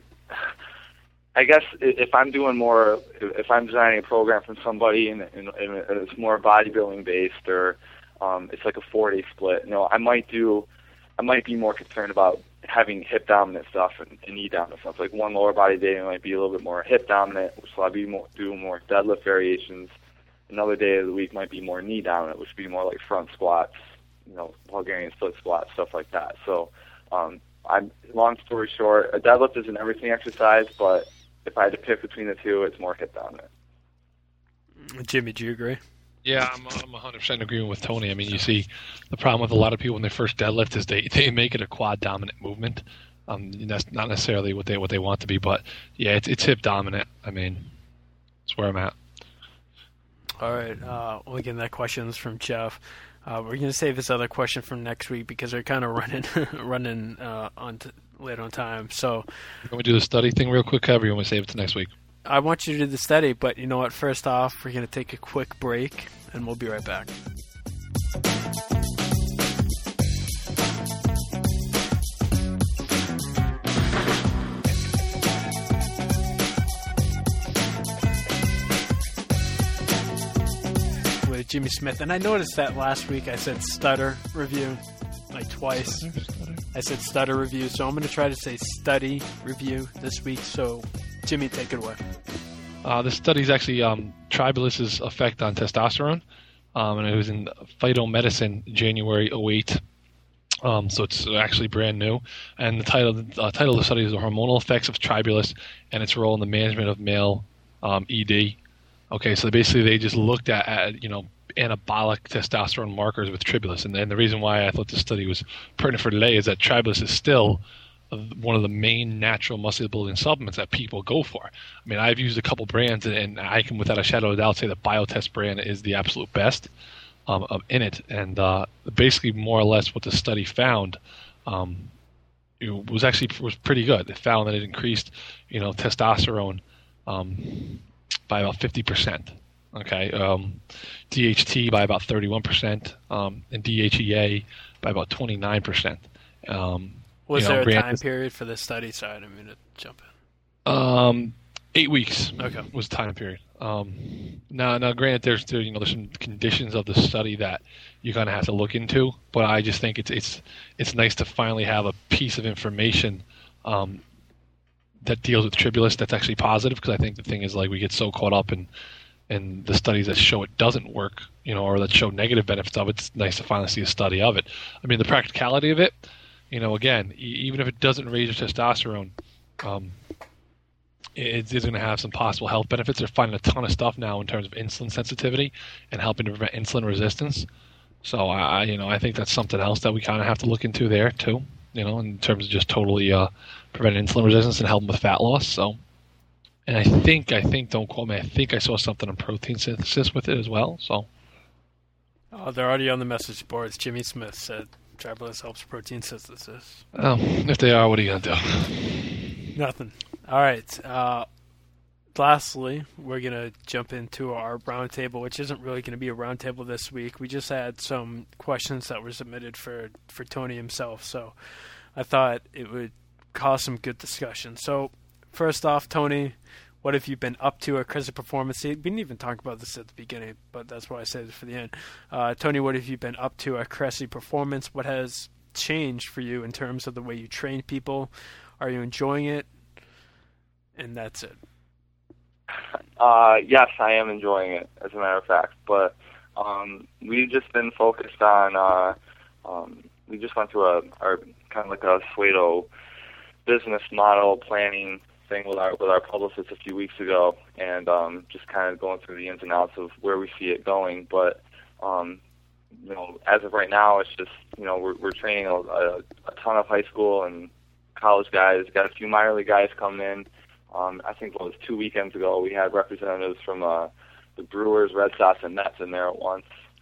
I guess if I'm doing more, if I'm designing a program for somebody and, and, and it's more bodybuilding based or Um, it's like a four-day split. You know, I might do, I might be more concerned about having hip dominant stuff and, and knee dominant stuff. Like one lower body day might be a little bit more hip dominant, which will be more do more deadlift variations. Another day of the week might be more knee dominant, which would be more like front squats, you know, Bulgarian split squats, stuff like that. So, um, I'm long story short, a deadlift is an everything exercise, but if I had to pick between the two, it's more hip dominant. Jimmy, do you agree? Yeah, I'm, I'm one hundred percent agreeing with Tony. I mean, you see, the problem with a lot of people when they first deadlift is they, they make it a quad dominant movement. Um, that's not necessarily what they what they want to be, but yeah, it's, it's hip dominant. I mean, that's where I'm at. All right. Uh, well, again, that question's from Jeff. Uh, we're going to save this other question for next week because we're kind of running running uh, on t- late on time. So, can we do the study thing real quick, Kev, or you want to save it to next week? I want you to do the study, but you know what? First off, we're going to take a quick break, and we'll be right back. With Jimmy Smith, and I noticed that last week I said stutter review, like twice. I said stutter review, so I'm going to try to say study review this week, so Jimmy, take it away. Uh, this study is actually um, Tribulus's effect on testosterone, um, and it was in Phytomedicine, January oh eight. Um, so it's actually brand new. And the title, the uh, title of the study is The Hormonal Effects of Tribulus and Its Role in the Management of Male um, E D. Okay, so basically they just looked at, at you know, anabolic testosterone markers with Tribulus. And, and the reason why I thought this study was pertinent for today is that Tribulus is still one of the main natural muscle building supplements that people go for. I mean, I've used a couple brands, and I can, without a shadow of a doubt, say the Biotest brand is the absolute best um, in it. And uh, basically, more or less, what the study found um, it was actually was pretty good. It found that it increased, you know, testosterone um, by about fifty percent. Okay, um, D H T by about thirty-one percent, um, and D H E A by about twenty-nine percent. Um, Was you know, there a granted- time period for the study? Sorry, I didn't mean to jump in. Um, eight weeks. Okay. Was the time period. Um, now, now, granted, there's there, you know there's some conditions of the study that you kind of have to look into, but I just think it's it's it's nice to finally have a piece of information um, that deals with Tribulus that's actually positive, because I think the thing is, like, we get so caught up in in the studies that show it doesn't work, you know, or that show negative benefits of it. It's nice to finally see a study of it. I mean, the practicality of it, you know, again, e- even if it doesn't raise your testosterone, um, it is going to have some possible health benefits. They're finding a ton of stuff now in terms of insulin sensitivity and helping to prevent insulin resistance. So, I, I you know, I think that's something else that we kind of have to look into there too, you know, in terms of just totally uh, preventing insulin resistance and helping with fat loss. So, and I think, I think, don't quote me, I think I saw something on protein synthesis with it as well. So, Oh, they're already on the message boards. Jimmy Smith said Tribulus helps protein synthesis. um, if they are, what are you going to do? Nothing. All right. Uh, lastly, we're going to jump into our roundtable, which isn't really going to be a roundtable this week. We just had some questions that were submitted for, for Tony himself, so I thought it would cause some good discussion. So, first off, Tony, what have you been up to at Cressy Performance? We didn't even talk about this at the beginning, but that's why I saved it for the end. Uh, Tony, what have you been up to at Cressy Performance? What has changed for you in terms of the way you train people? Are you enjoying it? And that's it. Uh, yes, I am enjoying it, as a matter of fact. But um, we've just been focused on, uh, um, we just went through a, our kind of like a Suedo business model planning thing with our with our publicist a few weeks ago, and um, just kind of going through the ins and outs of where we see it going. But um, you know, as of right now, it's just, you know, we're we're training a, a, a ton of high school and college guys. Got a few minor league guys coming in. Um, I think it was two weekends ago we had representatives from uh, the Brewers, Red Sox, and Mets in there at once.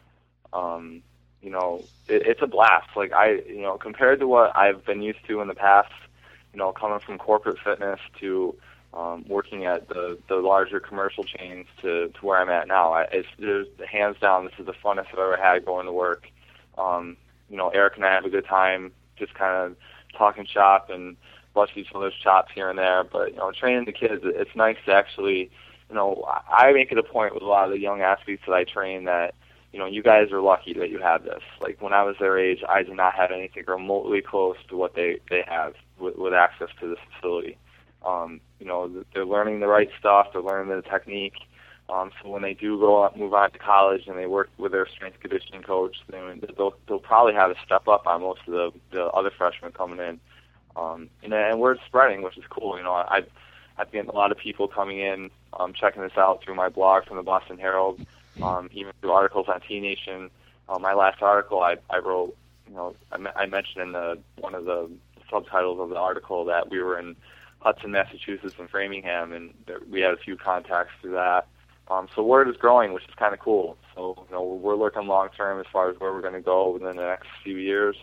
Um, you know, it, it's a blast. Like, I, you know, compared to what I've been used to in the past, you know, coming from corporate fitness to um, working at the, the larger commercial chains to, to where I'm at now, I, it's there's, hands down, this is the funnest I've ever had going to work. Um, you know, Eric and I have a good time, just kind of talking shop and bust each other's chops here and there. But, you know, training the kids, it's nice to actually, you know, I make it a point with a lot of the young athletes that I train that, you know, you guys are lucky that you have this. Like, when I was their age, I did not have anything remotely close to what they, they have with, with access to this facility. Um, you know, they're learning the right stuff, they're learning the technique. Um, so when they do go out, move on to college and they work with their strength conditioning coach, then they'll, they'll probably have a step up on most of the, the other freshmen coming in. Um, and, and word's spreading, which is cool. You know, I've, I've getting a lot of people coming in, um, checking this out through my blog from the Boston Herald, um, even through articles on T Nation. Uh, my last article I, I wrote, you know, I, I mentioned in the, one of the subtitles of the article that we were in Hudson, Massachusetts, and Framingham, and there, we had a few contacts through that. Um, so word is growing, which is kind of cool. So, you know, we're looking long term as far as where we're going to go within the next few years.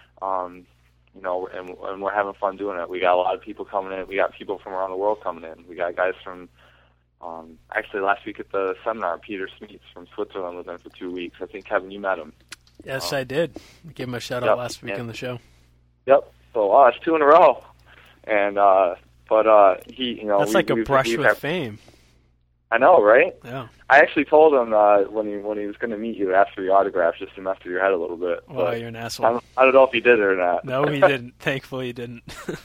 Um, You know, and, and we're having fun doing it. We got a lot of people coming in. We got people from around the world coming in. We got guys from, um, actually last week at the seminar, Peter Smeets from Switzerland was in for two weeks. I think, Kevin, you met him. Yes, um, I did. I gave him a shout yep, out last week and, on the show. Yep. So, oh, that's two in a row. And, uh, but, uh, he, you know. That's we, like a we've, brush we've with had, fame. I know, right? Yeah. I actually told him, uh, when he, when he was going to meet you, ask for your autograph just to mess with your head a little bit. Well, but you're an asshole. I don't, I don't know if he did it or not. No, he didn't. Thankfully, he didn't.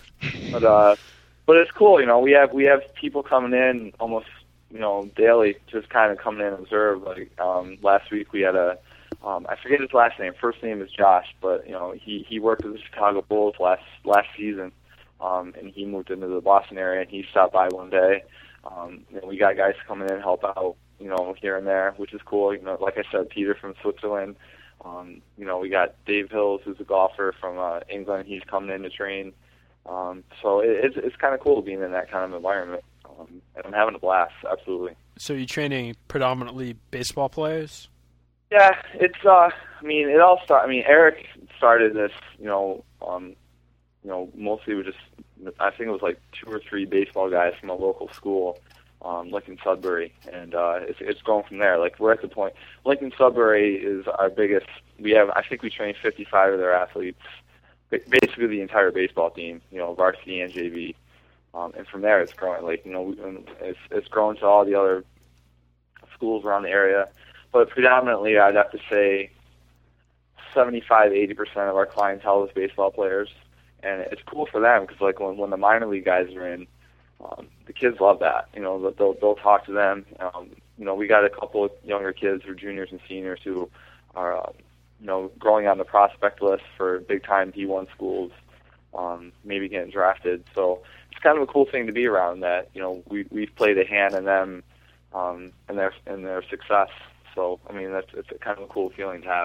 But uh, but it's cool, you know. We have we have people coming in almost, you know, daily, just kind of coming in and observe. Like um, last week, we had a um, I forget his last name. First name is Josh, but you know, he he worked with the Chicago Bulls last last season, um, and he moved into the Boston area, and he stopped by one day. Um, you know, we got guys coming in and help out, you know, here and there, which is cool. You know, like I said, Peter from Switzerland. Um, you know, we got Dave Hills, who's a golfer from uh, England. He's coming in to train. Um, so it, it's it's kind of cool being in that kind of environment, um, and I'm having a blast. Absolutely. So you're training predominantly baseball players? Yeah, it's. Uh, I mean, it all started. I mean, Eric started this. You know, um, you know, mostly with just. I think it was like two or three baseball guys from a local school. um, Lincoln Sudbury, and uh, it's it's going from there. Like we're at the point. Lincoln Sudbury is our biggest. We have I think we train fifty-five of their athletes, basically the entire baseball team. You know, varsity and J V, um, and from there it's growing. Like you know, it's it's growing to all the other schools around the area, but predominantly I'd have to say seventy-five, eighty percent of our clientele is baseball players. And it's cool for them because, like, when when the minor league guys are in, um, the kids love that. You know, they'll they'll talk to them. Um, you know, we got a couple of younger kids who are juniors and seniors who are, uh, you know, growing on the prospect list for big time D one schools, um, maybe getting drafted. So it's kind of a cool thing to be around. That you know, we we've played a hand in them, um, and their in their success. So I mean, that's it's kind of a cool feeling to have.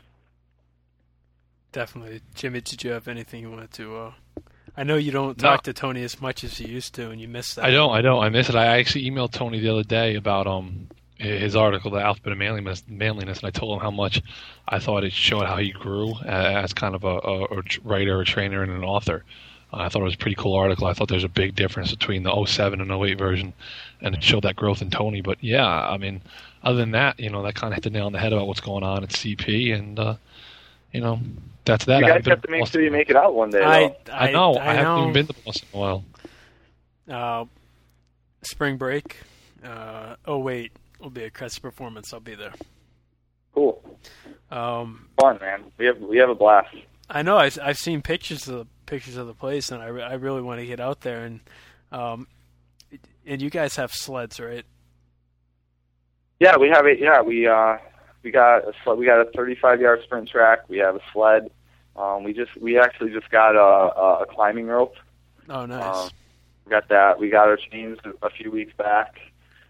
Definitely. Jimmy, did you have anything you wanted to... Uh... I know you don't talk no. to Tony as much as you used to, and you miss that. I don't, I don't. I miss it. I actually emailed Tony the other day about um his article, The Alphabet of Manliness, manliness, and I told him how much I thought it showed how he grew as kind of a, a, a writer, a trainer, and an author. Uh, I thought it was a pretty cool article. I thought there was a big difference between the oh seven and oh eight version, and it showed that growth in Tony. But, yeah, I mean, other than that, you know, that kind of hit the nail on the head about what's going on at C P, and, uh, you know... That's that. You guys have to make sure you make it out one day. I, I, I know. I, I haven't know. even been to Boston in a while. Uh, spring break. Uh, oh wait, will be a Crest performance. I'll be there. Cool. Um, Fun, man. We have we have a blast. I know. I, I've seen pictures of the pictures of the place, and I, re- I really want to get out there. And um, and you guys have sleds, right? Yeah, we have it. Yeah, we uh we got a sled, we got a thirty-five yard sprint track. We have a sled. Um, we just we actually just got a, a climbing rope. Oh, nice. Um, we got that. We got our chains a few weeks back.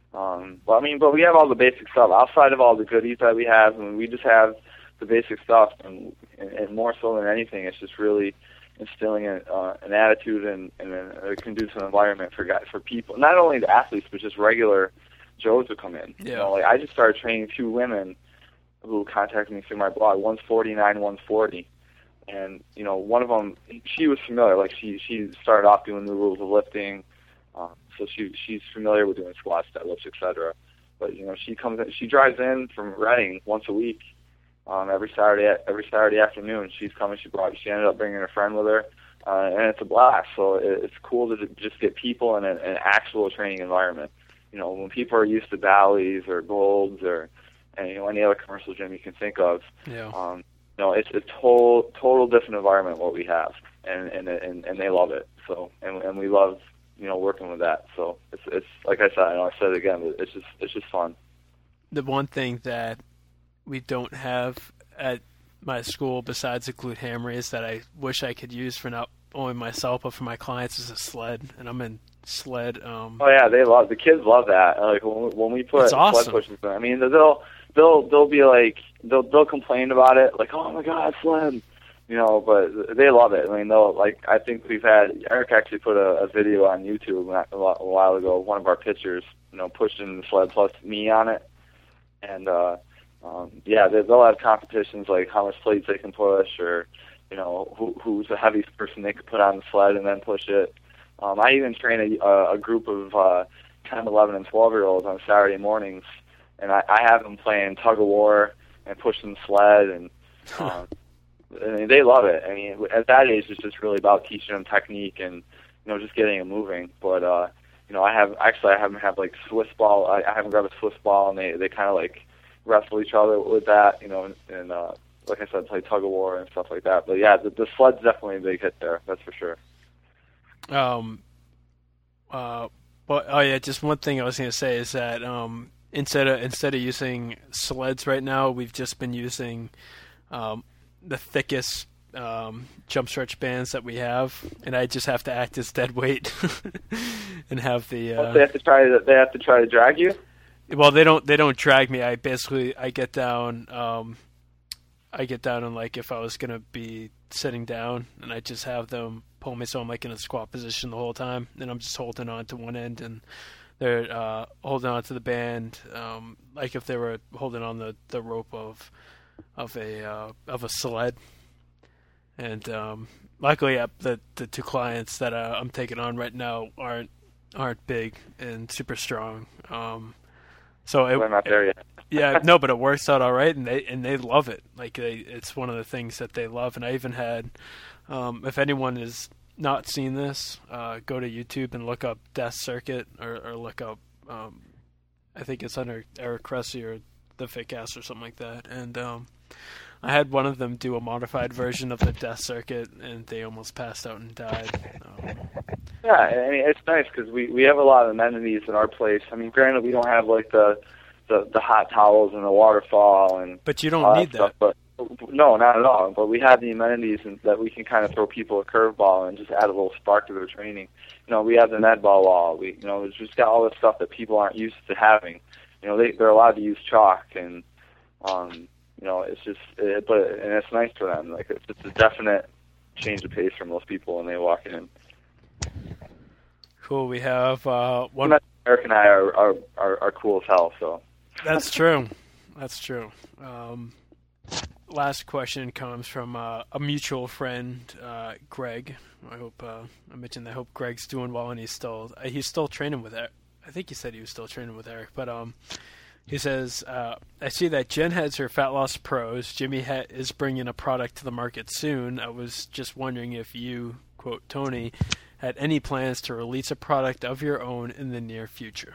Um, well, I mean, but we have all the basic stuff outside of all the goodies that we have. I mean, we just have the basic stuff, and, and, and more so than anything, it's just really instilling a, uh, an attitude and, and a, a conducive environment for guys, for people, not only the athletes, but just regular Joes who come in. Yeah. You know, like I just started training two women who contacted me through my blog. One's forty-nine, one's forty. And, you know, one of them, she was familiar. Like, she she started off doing the rules of lifting. Um, so she she's familiar with doing squats, deadlifts, et cetera. But, you know, she comes in, she drives in from Reading once a week, um, every Saturday every Saturday afternoon. She's coming. She brought, she ended up bringing a friend with her. Uh, and it's a blast. So it, it's cool to just get people in an, an actual training environment. You know, when people are used to Bally's or Gold's or, and, you know, any other commercial gym you can think of, Yeah. um, No, it's a total, total different environment what we have, and and and, and they love it. So, and and we love, you know, working with that. So it's it's like I said, I know I said it again, but it's just it's just fun. The one thing that we don't have at my school, besides a glute hammer, is that I wish I could use for not only myself but for my clients is a sled, and I'm in sled. Um, oh yeah, they love the kids love that. Like when, when we put awesome. sled pushes, I mean they'll they'll they'll be like they'll they'll complain about it, like, oh my god, sled, you know, but they love it. I mean, they'll like I think we've had Eric actually put a, a video on YouTube not, a, a while ago. One of our pitchers, you know, pushing the sled plus me on it, and uh, um, yeah, they, they'll have competitions like how much plates they can push, or you know, who, who's the heaviest person they could put on the sled and then push it. Um, I even train a, a group of uh, ten, eleven, and twelve year olds on Saturday mornings, and I, I have them playing tug of war and pushing the sled, and um, I mean, they love it. I mean, at that age, it's just really about teaching them technique and, you know, just getting them moving. But, uh, you know, I have, actually, I have them have, like, Swiss ball. I, I have them grab a Swiss ball, and they, they kind of, like, wrestle each other with that, you know, and, and uh, like I said, play tug of war and stuff like that. But, yeah, the, the sled's definitely a big hit there, that's for sure. Um, uh, but, oh, yeah, just one thing I was going to say is that, um, Instead of instead of using sleds right now, we've just been using um, the thickest um, jump stretch bands that we have, and I just have to act as dead weight and have the. Uh, oh, they have to try to. They have to try to drag you. Well, they don't. They don't drag me. I basically I get down. Um, I get down and like if I was gonna be sitting down, and I just have them pull me so I'm like in a squat position the whole time, and I'm just holding on to one end and. They're uh, holding on to the band, um, like if they were holding on the, the rope of of a uh, of a sled. And um, luckily, uh, the the two clients that uh, I'm taking on right now aren't aren't big and super strong. Um, so it, We're not there yet. yeah, no, but it works out all right, and they and they love it. Like they, it's one of the things that they love. And I even had, um, if anyone has not seen this, uh, go to YouTube and look up Death Circuit, or, or look up, um, I think it's under Eric Cressy or the Fitcast or something like that. And um, I had one of them do a modified version of the Death Circuit, and they almost passed out and died. Um, Yeah, I mean, it's nice because we, we have a lot of amenities in our place. I mean, granted, we don't have, like, the the, the hot towels and the waterfall and but you don't all need that. that. Stuff, but no, not at all. But we have the amenities and that we can kind of throw people a curveball and just add a little spark to their training. You know, we have the med ball wall. We, you know, it's just got all this stuff that people aren't used to having. You know, they they're allowed to use chalk, and um, you know, it's just, it, but and it's nice for them. Like it's, it's a definite change of pace for most people when they walk in. Cool. We have uh, one. Eric and I are, are are are cool as hell. So That's true. That's true. Um, last question comes from uh, a mutual friend, uh, Greg. I hope uh, I mentioned. I hope Greg's doing well, and he's still uh, he's still training with Eric. I think he said he was still training with Eric, but um, he says, uh, "I see that Jen has her fat loss pros. Jimmy ha- is bringing a product to the market soon. I was just wondering if you, quote Tony, had any plans to release a product of your own in the near future."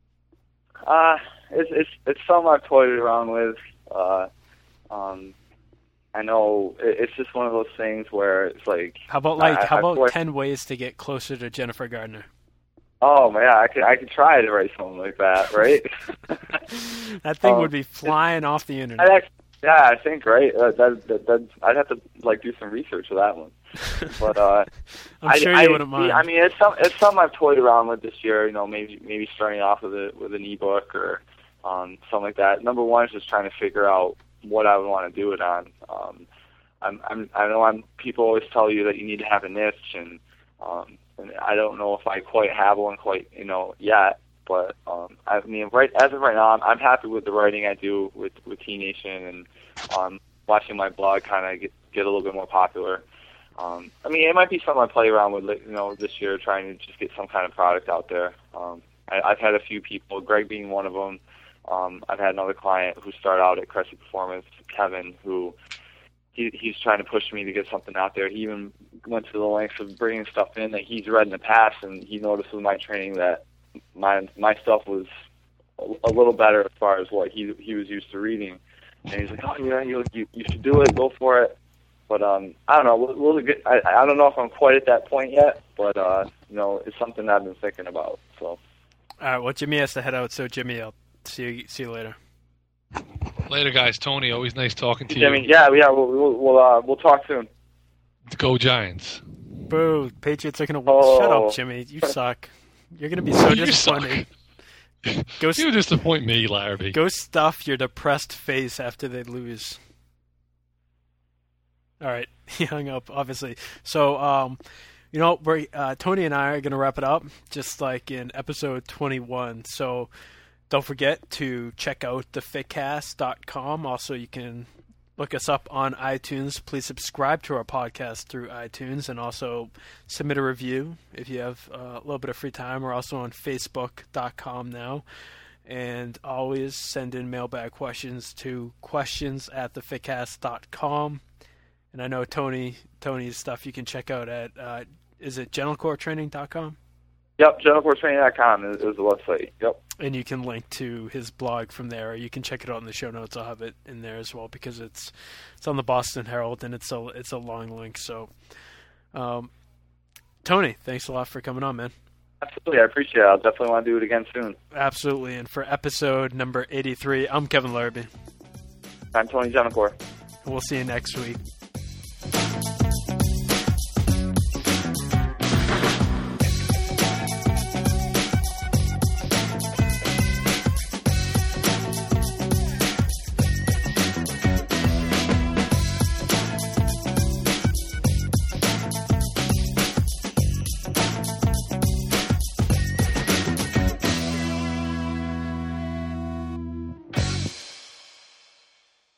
Uh, it's it's it's something I've toyed around with. Uh, um, I know it, it's just one of those things where it's like. How about like I, how I about toyed, ten ways to get closer to Jennifer Gardner? Oh man, I could I could try to write something like that, right? That thing um, would be flying off the internet. I'd actually, yeah, I think right. Uh, that, that, that I'd have to like do some research for that one. But uh, I'm sure I, you I, wouldn't mind. I mean, it's some it's something I've toyed around with this year. You know, maybe maybe starting off with a with an ebook or um, something like that. Number one is just trying to figure out what I would want to do it on. Um, I'm, I'm I know I'm people always tell you that you need to have a niche, and um, and I don't know if I quite have one quite you know yet. But um, I mean, right as of right now, I'm, I'm happy with the writing I do with with T Nation, and um, watching my blog kind of get get a little bit more popular. Um, I mean, it might be something I play around with, you know, this year, trying to just get some kind of product out there. Um, I, I've had a few people, Greg being one of them. Um, I've had another client who started out at Cressy Performance, Kevin, who he, he's trying to push me to get something out there. He even went to the lengths of bringing stuff in that he's read in the past, and he noticed with my training that my my stuff was a, a little better as far as what he he was used to reading. And he's like, oh, yeah, you you, you should do it, go for it. But um, I don't know. We'll, we'll get, I, I don't know if I'm quite at that point yet, but uh, you know, it's something I've been thinking about. So. All right. Well, Jimmy has to head out, so Jimmy, I'll see you. See you later. Later, guys. Tony, always nice talking to I mean, yeah, yeah. We'll we'll we'll, uh, we'll talk soon. you. Go Giants. Boo! Patriots are gonna win. Oh. Shut up, Jimmy. You suck. You're gonna be so You disappointed. Go, You disappoint me, Larrabee. go stuff your depressed face after they lose. All right, he hung up, obviously. So, um, you know, we're, uh, Tony and I are going to wrap it up, just like in episode twenty-one. So don't forget to check out the fitcast dot com. Also, you can look us up on iTunes. Please subscribe to our podcast through iTunes, and also submit a review if you have uh, a little bit of free time. We're also on facebook dot com now. And always send in mailbag questions to questions at the fitcast dot com. And I know Tony Tony's stuff you can check out at, uh, is it gentle core training dot com? Yep, gentle core training dot com is, is the website. Yep. And you can link to his blog from there, or you can check it out in the show notes. I'll have it in there as well, because it's it's on the Boston Herald, and it's a, it's a long link. So, um, Tony, thanks a lot for coming on, man. Absolutely, I appreciate it. I'll definitely want to do it again soon. Absolutely. And for episode number eighty-three, I'm Kevin Larrabee. I'm Tony Gentilcore. And we'll see you next week.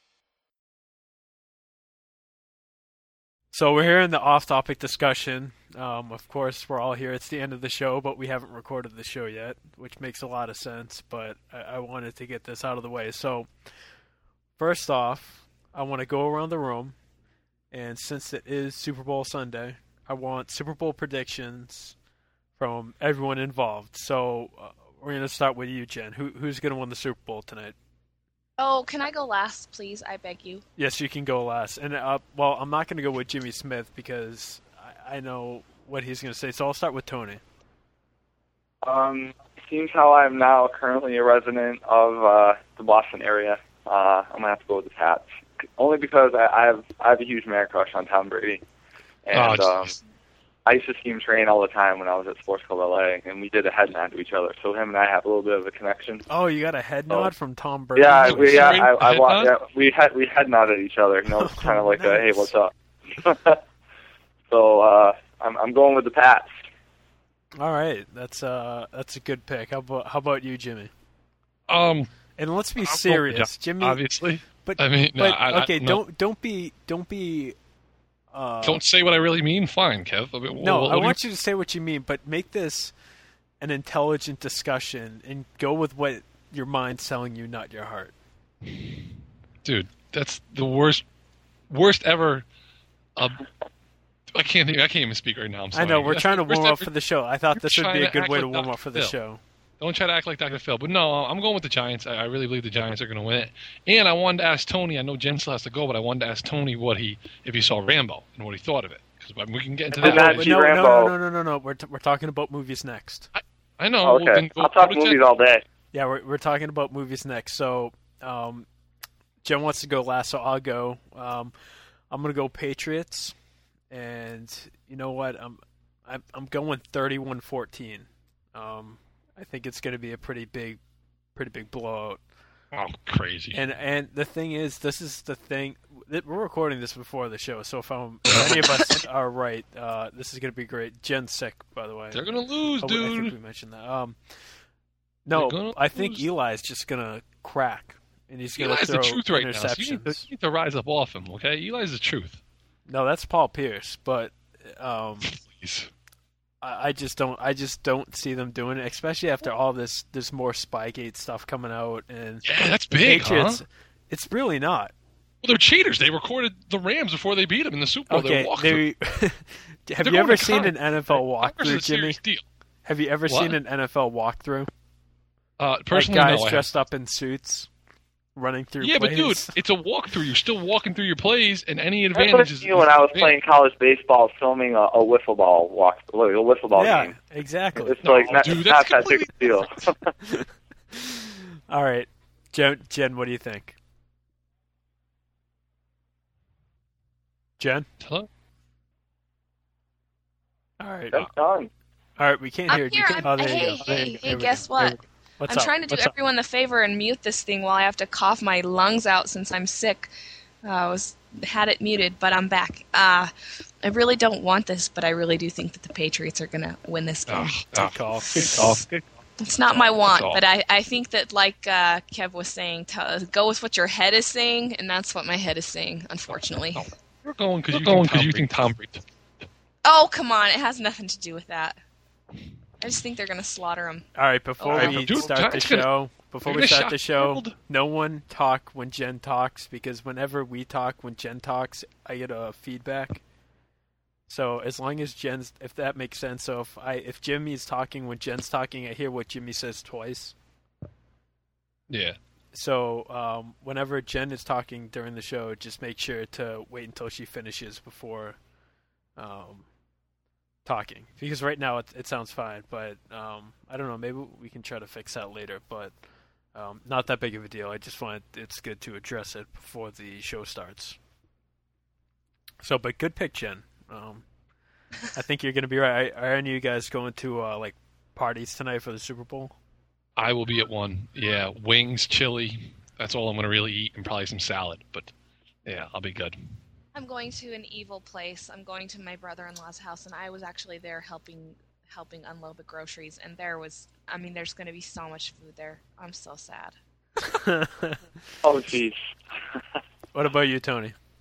So we're here in the off-topic discussion. Um, of course, we're all here. It's the end of the show, but we haven't recorded the show yet, which makes a lot of sense. But I, I wanted to get this out of the way. So, first off, I want to go around the room, and since it is Super Bowl Sunday, I want Super Bowl predictions from everyone involved. So, uh, we're going to start with you, Jen. Who, who's going to win the Super Bowl tonight? Oh, can I go last, please? I beg you. Yes, you can go last. And uh, well, I'm not going to go with Jimmy Smith because I, I know what he's going to say. So I'll start with Tony. Um, seems how I'm now currently a resident of uh, the Boston area. Uh, I'm gonna have to go with the Pats, only because I, I have I have a huge man crush on Tom Brady, and Oh, um, I used to see him train all the time when I was at Sports Club L A, and we did a head nod to each other. So him and I have a little bit of a connection. Oh, you got a head Oh. nod from Tom Brady? Yeah, we yeah Straight I, I head wa- nod? yeah, we had we head nodded at each other. You know, Oh, kind of like a, hey, nice. what's up? So uh, I'm I'm going with the Pats. All right, that's uh that's a good pick. How about how about you, Jimmy? Um, And let's be I'll go with serious, the- Jimmy. obviously. But I mean, no, but I- I- okay, no. don't don't be don't be. Uh, Don't say what I really mean. Fine, Kev. I mean, no, what, I what do want you to say what you mean, but make this an intelligent discussion and go with what your mind's telling you, not your heart. you, dude. That's the worst, worst ever. Uh, I can't. think- I can't even speak right now. I'm sorry. I know we're That's try the to worst warm up ever- for the show. I thought You're this would be trying a to good act way to like warm Doctor up for the Phil. show. Don't try to act like Doctor Phil. But no, I'm going with the Giants. I, I really believe the Giants are going to win it. And I wanted to ask Tony. I know Jen still has to go, but I wanted to ask Tony what he, if he saw Rambo and what he thought of it. Because we can get into I did that. not But see no, no, Rambo. no, no, no, no, no. We're t- we're talking about movies next. I know. Okay, Well, then go- I'll talk go to movies Jen. all day. Yeah, we're we're talking about movies next. So, um, Jen wants to go last, so I'll go. Um, I'm gonna go Patriots, and you know what? I'm I'm, I'm going thirty-one fourteen. Um, I think it's gonna be a pretty big, pretty big blowout. Oh, crazy. And and the thing is, this is the thing. We're recording this before the show, so if, I'm, if any of us are right, uh, this is gonna be great. Jen's sick, by the way. They're going to lose, Oh, I think dude. we mentioned that. Um, no, They're gonna I think lose. Eli's just gonna crack, and he's gonna Eli's throw the truth right now. So you, need to, interceptions. you need to rise up off him, okay? Eli's the truth. No, that's Paul Pierce, but um, Please. I, I just don't. I just don't see them doing it, especially after all this. There's more Spygate stuff coming out, and Yeah, that's the big, Patriots. huh? It's really not. Well, they're cheaters. They recorded the Rams before they beat them in the Super Bowl. Okay, They're walking. they, have They're you going ever to seen Con- an N F L Congress is walkthrough, a Jimmy? serious deal. Have you ever What? seen an N F L walkthrough? Uh, Like personally, guys no. I dressed up in suits, running through. yeah, but plays? dude, it's a walkthrough. You're still walking through your plays, and any That's what I advantages. feel when I was playing college baseball, filming a, a wiffle ball walk, a wiffle ball yeah, game. exactly. It's No, like not, dude, not that's that big a deal. All right, Jen. Jen, what do you think? Jen. Hello? All right. That's done. All right. We can't I'm hear you. here, Can- I'm- oh, there hey, you go. There hey, you go. hey, Here we guess go. what? Here we go. What's I'm up? trying to do What's up? everyone the favor and mute this thing while I have to cough my lungs out since I'm sick. Uh, I was had it muted, but I'm back. Uh, I really don't want this, but I really do think that the Patriots are going to win this game. Oh, Good call. Good call. Good call. It's not my want, all. but I, I think that, like uh, Kev was saying, to, go with what your head is saying, and that's what my head is saying, unfortunately. Oh. You're going because You're you, going think Tom 'cause you Brady- think Tom Brady. Oh, come on. It has nothing to do with that. I just think they're going to slaughter him. All right. Before All right, we dude, start the Giants gonna- show, before they're we gonna start shock the the show, world. no one talk when Jen talks because whenever we talk, when Jen talks, I get a feedback. So as long as Jen's, if that makes sense. So if I, if Jimmy's talking when Jen's talking, I hear what Jimmy says twice. Yeah. So um, whenever Jen is talking during the show, just make sure to wait until she finishes before um, talking. Because right now it, it sounds fine, but um, I don't know. Maybe we can try to fix that later. But um, not that big of a deal. I just wanted it's good to address it before the show starts. So, but good pick, Jen. Um, I think you're going to be right. Are any of you guys going to uh, like parties tonight for the Super Bowl? I will be at one. Yeah, wings, chili. That's all I'm going to really eat, and probably some salad. But yeah, I'll be good. I'm going to an evil place. I'm going to my brother-in-law's house, and I was actually there helping helping unload the groceries. And there was, I mean, there's going to be so much food there. I'm so sad. Oh, jeez. What about you, Tony?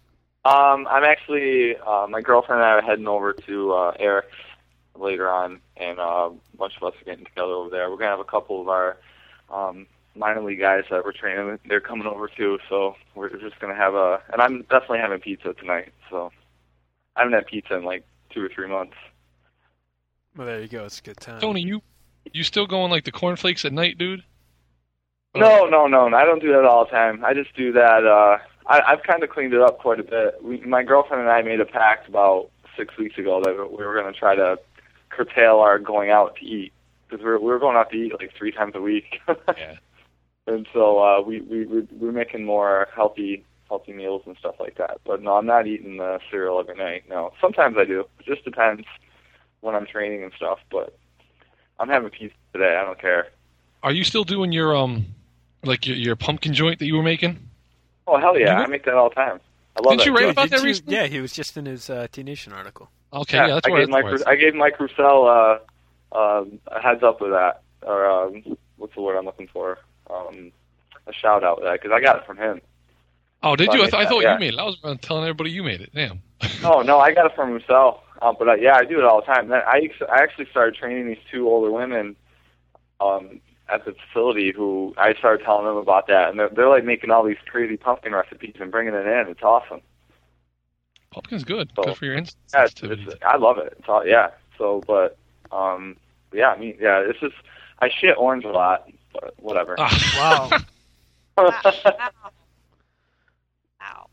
Um, I'm actually uh, my girlfriend and I are heading over to uh, Eric's later on, and uh, a bunch of us are getting together over there. We're gonna have a couple of our um, minor league guys that we're training. They're coming over too, so we're just gonna have a. And I'm definitely having pizza tonight. So I haven't had pizza in like two or three months. Well, there you go. It's a good time. Tony, you you still going like the cornflakes at night, dude? No, no, no, no. I don't do that all the time. I just do that. Uh, I, I've kind of cleaned it up quite a bit. We, my girlfriend and I made a pact about six weeks ago that we were going to try to curtail our going out to eat, because we were, we were going out to eat like three times a week. Yeah. And so uh, we, we, we, we're making more healthy healthy meals and stuff like that. But no, I'm not eating the cereal every night. No, sometimes I do. It just depends when I'm training and stuff. But I'm having pizza today. I don't care. Are you still doing your um, like your, your pumpkin joint that you were making? Oh hell yeah! You- I make that all the time. I love Didn't that you write stuff. about Did that you- recently? Yeah, he was just in his uh, T Nation article. Okay, yeah, that's I where gave Mike. that's I gave Mike Roussel uh, uh, a heads up with that, or um, what's the word I'm looking for? Um, a shout out with that, because I got it from him. Oh, did So I you? I, made th- I that, thought yeah. you made it. I was uh, telling everybody you made it. Damn. Oh no, I got it from Roussel. Um, but uh, yeah, I do it all the time. Then I I actually started training these two older women um, at the facility who I started telling them about that, and they're, they're like making all these crazy pumpkin recipes and bringing it in. It's awesome. Pumpkin's good. So, Good for your instant Yeah, it's, sensitivity. it's, I love it. It's all, yeah. So, but um, yeah, I mean, yeah, it's just I shit orange a lot, but whatever. Ah. Wow. Ow. Ow.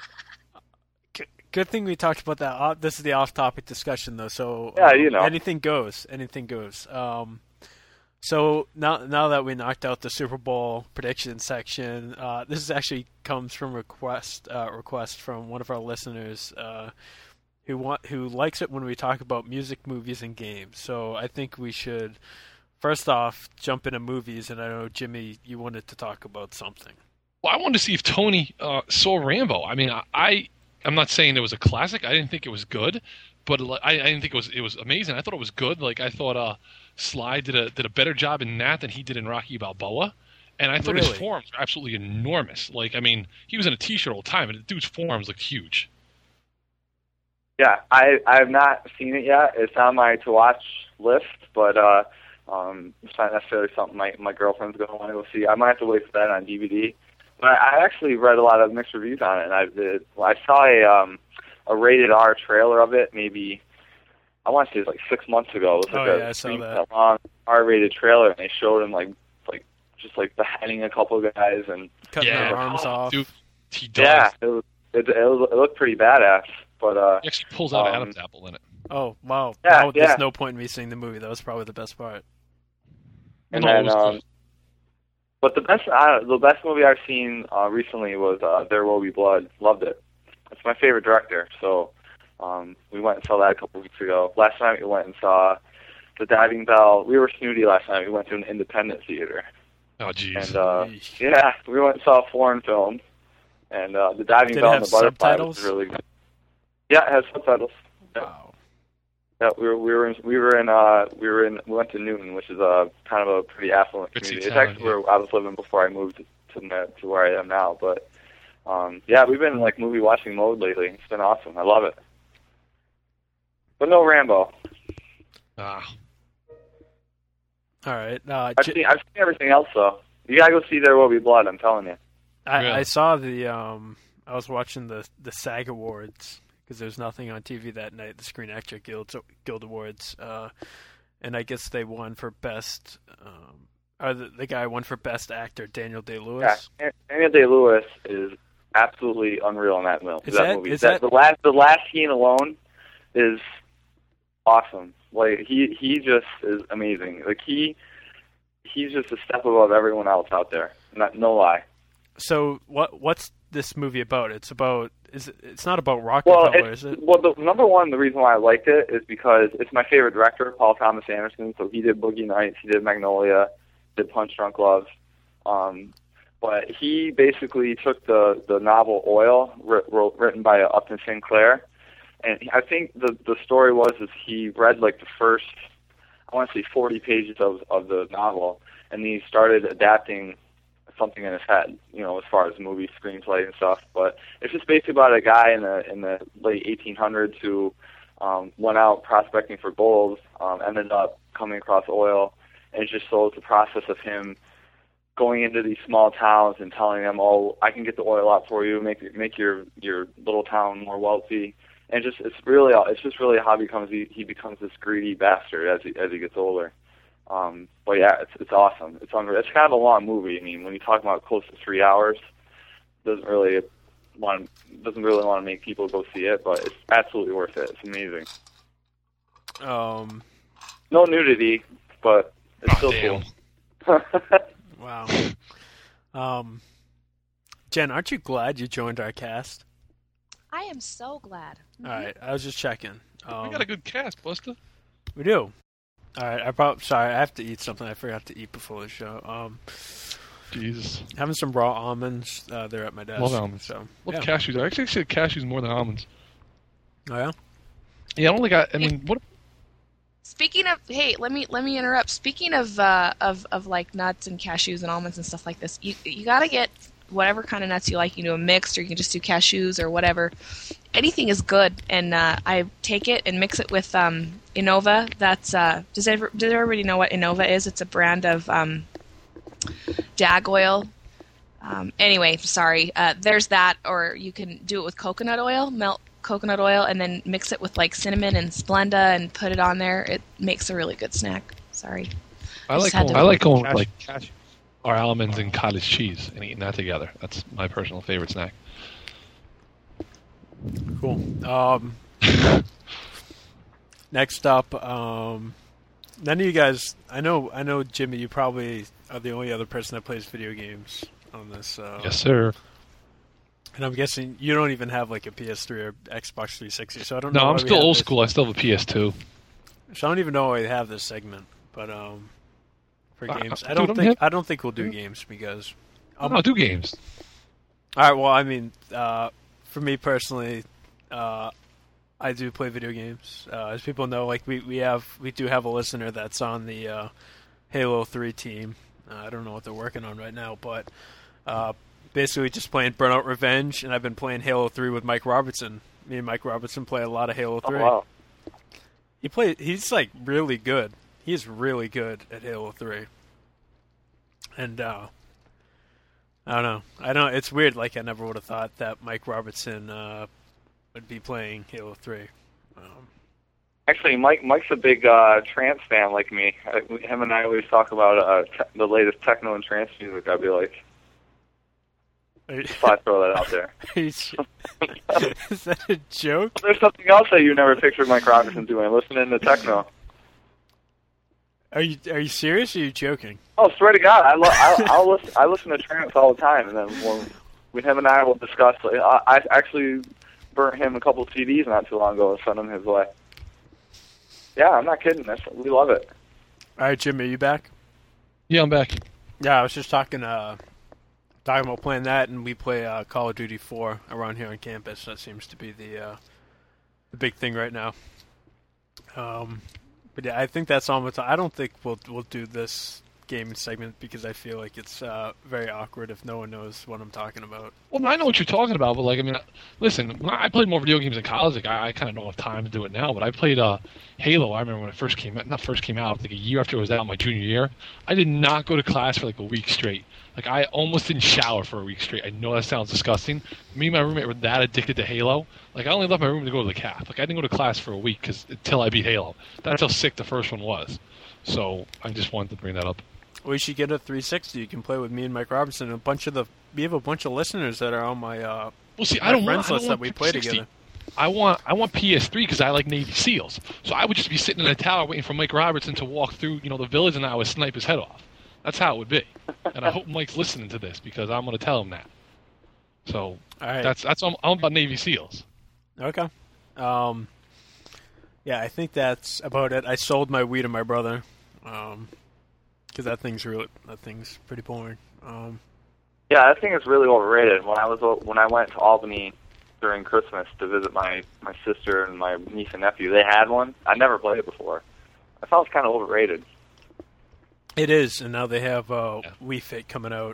G- Good thing we talked about that. Uh, this is the off-topic discussion, though. So Yeah, um, you know. anything goes. Anything goes. Um, so now, now that we knocked out the Super Bowl prediction section, uh, this is actually comes from request uh, request from one of our listeners uh, who want who likes it when we talk about music, movies, and games. So I think we should first off jump into movies. And I know Jimmy, you wanted to talk about something. Well, I wanted to see if Tony uh, saw Rambo. I mean, I, I I'm not saying it was a classic. I didn't think it was good, but I, I didn't think it was it was amazing. I thought it was good. Like I thought, uh, Sly did a did a better job in that than he did in Rocky Balboa, and I thought his Really? forms were absolutely enormous. Like I mean, he was in a t-shirt all the time, and the dude's forms looked huge. Yeah, I I have not seen it yet. It's on my to watch list, but uh, um, it's not necessarily something my my girlfriend's going to want to go see. I might have to wait for that on D V D. But I, I actually read a lot of mixed reviews on it, and I did, well, I saw a um a rated R trailer of it. Maybe I want to say it was like six months ago. It was like Oh, a yeah, I saw three that. minute long R rated trailer, and they showed him like like just like beheading a couple of guys, and Cutting Yeah. their arms off. Dude, he does. yeah, it was it, it, was, it looked pretty badass. But uh, He actually pulls out Um, Adam's apple in it. Oh wow! Yeah, Now, yeah. There's no point in me seeing the movie. That was probably the best part. and No, it then was um, good. but the best uh, the best movie I've seen uh, recently was uh, There Will Be Blood. Loved it. It's my favorite director. So um, we went and saw that a couple weeks ago. Last night we went and saw The Diving Bell. We were snooty last night. We went to an independent theater, Oh jeez. and uh, Yeesh. yeah, we went and saw a foreign film. And uh, The Diving Did it Bell have and the Butterfly subtitles? was really good. Yeah, it has subtitles. Wow. Yeah, we were we were in, we were in uh we were in we went to Newton, which is a kind of a pretty affluent Ritzy community. It's town, actually yeah. where I was living before I moved to to, to where I am now. But um yeah, we've been in like movie watching mode lately. It's been awesome. I love it. But no Rambo. Ah. All right. Uh, I've J- seen I've seen everything else though. You gotta go see There Will Be Blood. I'm telling you. I, Really? I saw the. Um, I was watching the the SAG Awards because there's nothing on T V that night. The Screen Actor Guild Guild Awards, uh, and I guess they won for best. Um, or the, the guy won for best actor, Daniel Day Yeah, Lewis. An- Daniel Day Lewis is absolutely unreal in that film. Is that, that- movie. is that, that- the last the last scene alone is awesome. Like he he just is amazing. Like he he's just a step above everyone else out there. Not no lie. So what what's this movie about? It's about is it, it's not about Well, Rockefeller, it's, is it? well, the number one, the reason why I liked it is because it's my favorite director, Paul Thomas Anderson. So he did Boogie Nights, he did Magnolia, did Punch Drunk Love. Um, but he basically took the the novel Oil, writ, wrote, written by Upton Sinclair, and I think the the story was is he read like the first, I want to say forty pages of of the novel, and he started adapting something in his head, you know, as far as movie screenplay and stuff. But it's just basically about a guy in the in the late eighteen hundreds who um, went out prospecting for gold, um, ended up coming across oil, and it just shows the process of him going into these small towns and telling them, "Oh, I can get the oil out for you, make make your your little town more wealthy." And just it's really it's just really how he becomes he, he becomes this greedy bastard as he as he gets older. Um, but yeah, it's it's awesome. It's unreal. It's kind of a long movie. I mean, when you talk about close to three hours, doesn't really want doesn't really want to make people go see it, but it's absolutely worth it. It's amazing. Um, no nudity, but it's oh, still damn. cool. Wow. Um, Jen, aren't you glad you joined our cast? I am so glad. Mm-hmm. All right, I was just checking. Um, We got a good cast, Buster. We do. All right, I probably sorry. I have to eat something. I forgot to eat before the show. Um, Jesus. Having some raw almonds. Uh, they're at my desk. Love almonds. So Love yeah. cashews. I actually said cashews more than almonds. Oh yeah. Yeah, I don't think I. I mean, what? Speaking of, hey, let me let me interrupt. Speaking of uh, of of like nuts and cashews and almonds and stuff like this, you you gotta get whatever kind of nuts you like. You do a mixed, or you can just do cashews or whatever. Anything is good, and uh, I take it and mix it with um, Innova. That's uh, does ever, does everybody know what Innova is? It's a brand of um, dag oil. Um, anyway, sorry. Uh, there's that, or you can do it with coconut oil. Melt coconut oil and then mix it with like cinnamon and Splenda and put it on there. It makes a really good snack. Sorry. I like had going, to- I like going with like cashews or almonds and cottage cheese and eating that together. That's my personal favorite snack. Cool. Um, next up, um, none of you guys. I know. I know, Jimmy. You probably are the only other person that plays video games on this. Uh, Yes, sir. And I'm guessing you don't even have like a P S three or Xbox three sixty. So I don't No, know. why I'm we still have old this- school. I still have a P S two. So I don't even know why we have this segment. But um, for Uh, games, uh, I don't dude, I'm think hip. I don't think we'll do games because. Oh, no, do games. All right. Well, I mean, uh, for me personally, uh, I do play video games. Uh, as people know, like we, we have we do have a listener that's on the uh, Halo three team. Uh, I don't know what they're working on right now, but uh, basically just playing Burnout Revenge, and I've been playing Halo three with Mike Robertson. Me and Mike Robertson play a lot of Halo three. Oh, wow. He play he's like really good. He's really good at Halo three. And uh, I don't know. I don't. It's weird. Like I never would have thought that Mike Robertson uh, would be playing Halo three. Um, Actually, Mike Mike's a big uh, trance fan like me. I, him and I always talk about uh, te- the latest techno and trance music. I'd be like, so I throw that out there. is that a joke? There's something else that you never pictured Mike Robertson doing, listening to techno. Are you are you serious? Or are you joking? Oh, swear to God, I lo- I, I'll listen. I listen to trance all the time, and then when, when him and I will discuss. Like, I, I actually burnt him a couple C Ds not too long ago and sent them his way. Yeah, I'm not kidding. That's, we love it. All right, Jimmy, are you back? Yeah, I'm back. Yeah, I was just talking uh, talking about playing that, and we play uh, Call of Duty four around here on campus. That seems to be the uh, the big thing right now. Um, but yeah, I think that's almost. I don't think we'll we'll do this gaming segment because I feel like it's uh, very awkward if no one knows what I'm talking about. Well, I know what you're talking about, but like, I mean, listen, when I played more video games in college. Like, I, I kind of don't have time to do it now, but I played uh, Halo. I remember when it first came out, not first came out, like a year after it was out, my junior year. I did not go to class for like a week straight. Like, I almost didn't shower for a week straight. I know that sounds disgusting. Me and my roommate were that addicted to Halo. Like, I only left my room to go to the caf. Like, I didn't go to class for a week cause, until I beat Halo. That's how sick the first one was. So, I just wanted to bring that up. We should get a three sixty. You can play with me and Mike Robertson. And a bunch of the we have a bunch of listeners that are on my uh, Well, see, my I don't friends want, I don't list want that we play three sixty. together. I want I want P S three because I like Navy SEALs. So I would just be sitting in a tower waiting for Mike Robertson to walk through, you know, the village, and I would snipe his head off. That's how it would be. And I hope Mike's listening to this because I'm going to tell him that. So All right. that's that's I'm, I'm about Navy SEALs. Okay. Um, yeah, I think that's about it. I sold my Wii to my brother because that thing's really that thing's pretty boring. Um, Yeah, that thing is really overrated. When I was when I went to Albany during Christmas to visit my my sister and my niece and nephew, they had one. I never played it before. I thought it was kind of overrated. it is, and now they have uh, Yeah. Wii Fit coming out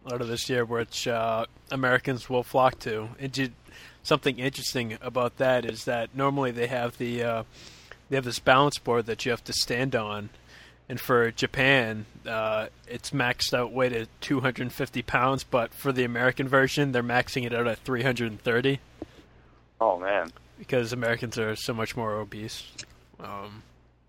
out of this year, which uh, Americans will flock to. And ju- something interesting about that is that normally they have the uh, they have this balance board that you have to stand on, and for Japan, uh, it's maxed out weight at two hundred fifty pounds, but for the American version, they're maxing it out at three hundred thirty. Oh man! Because Americans are so much more obese. Um,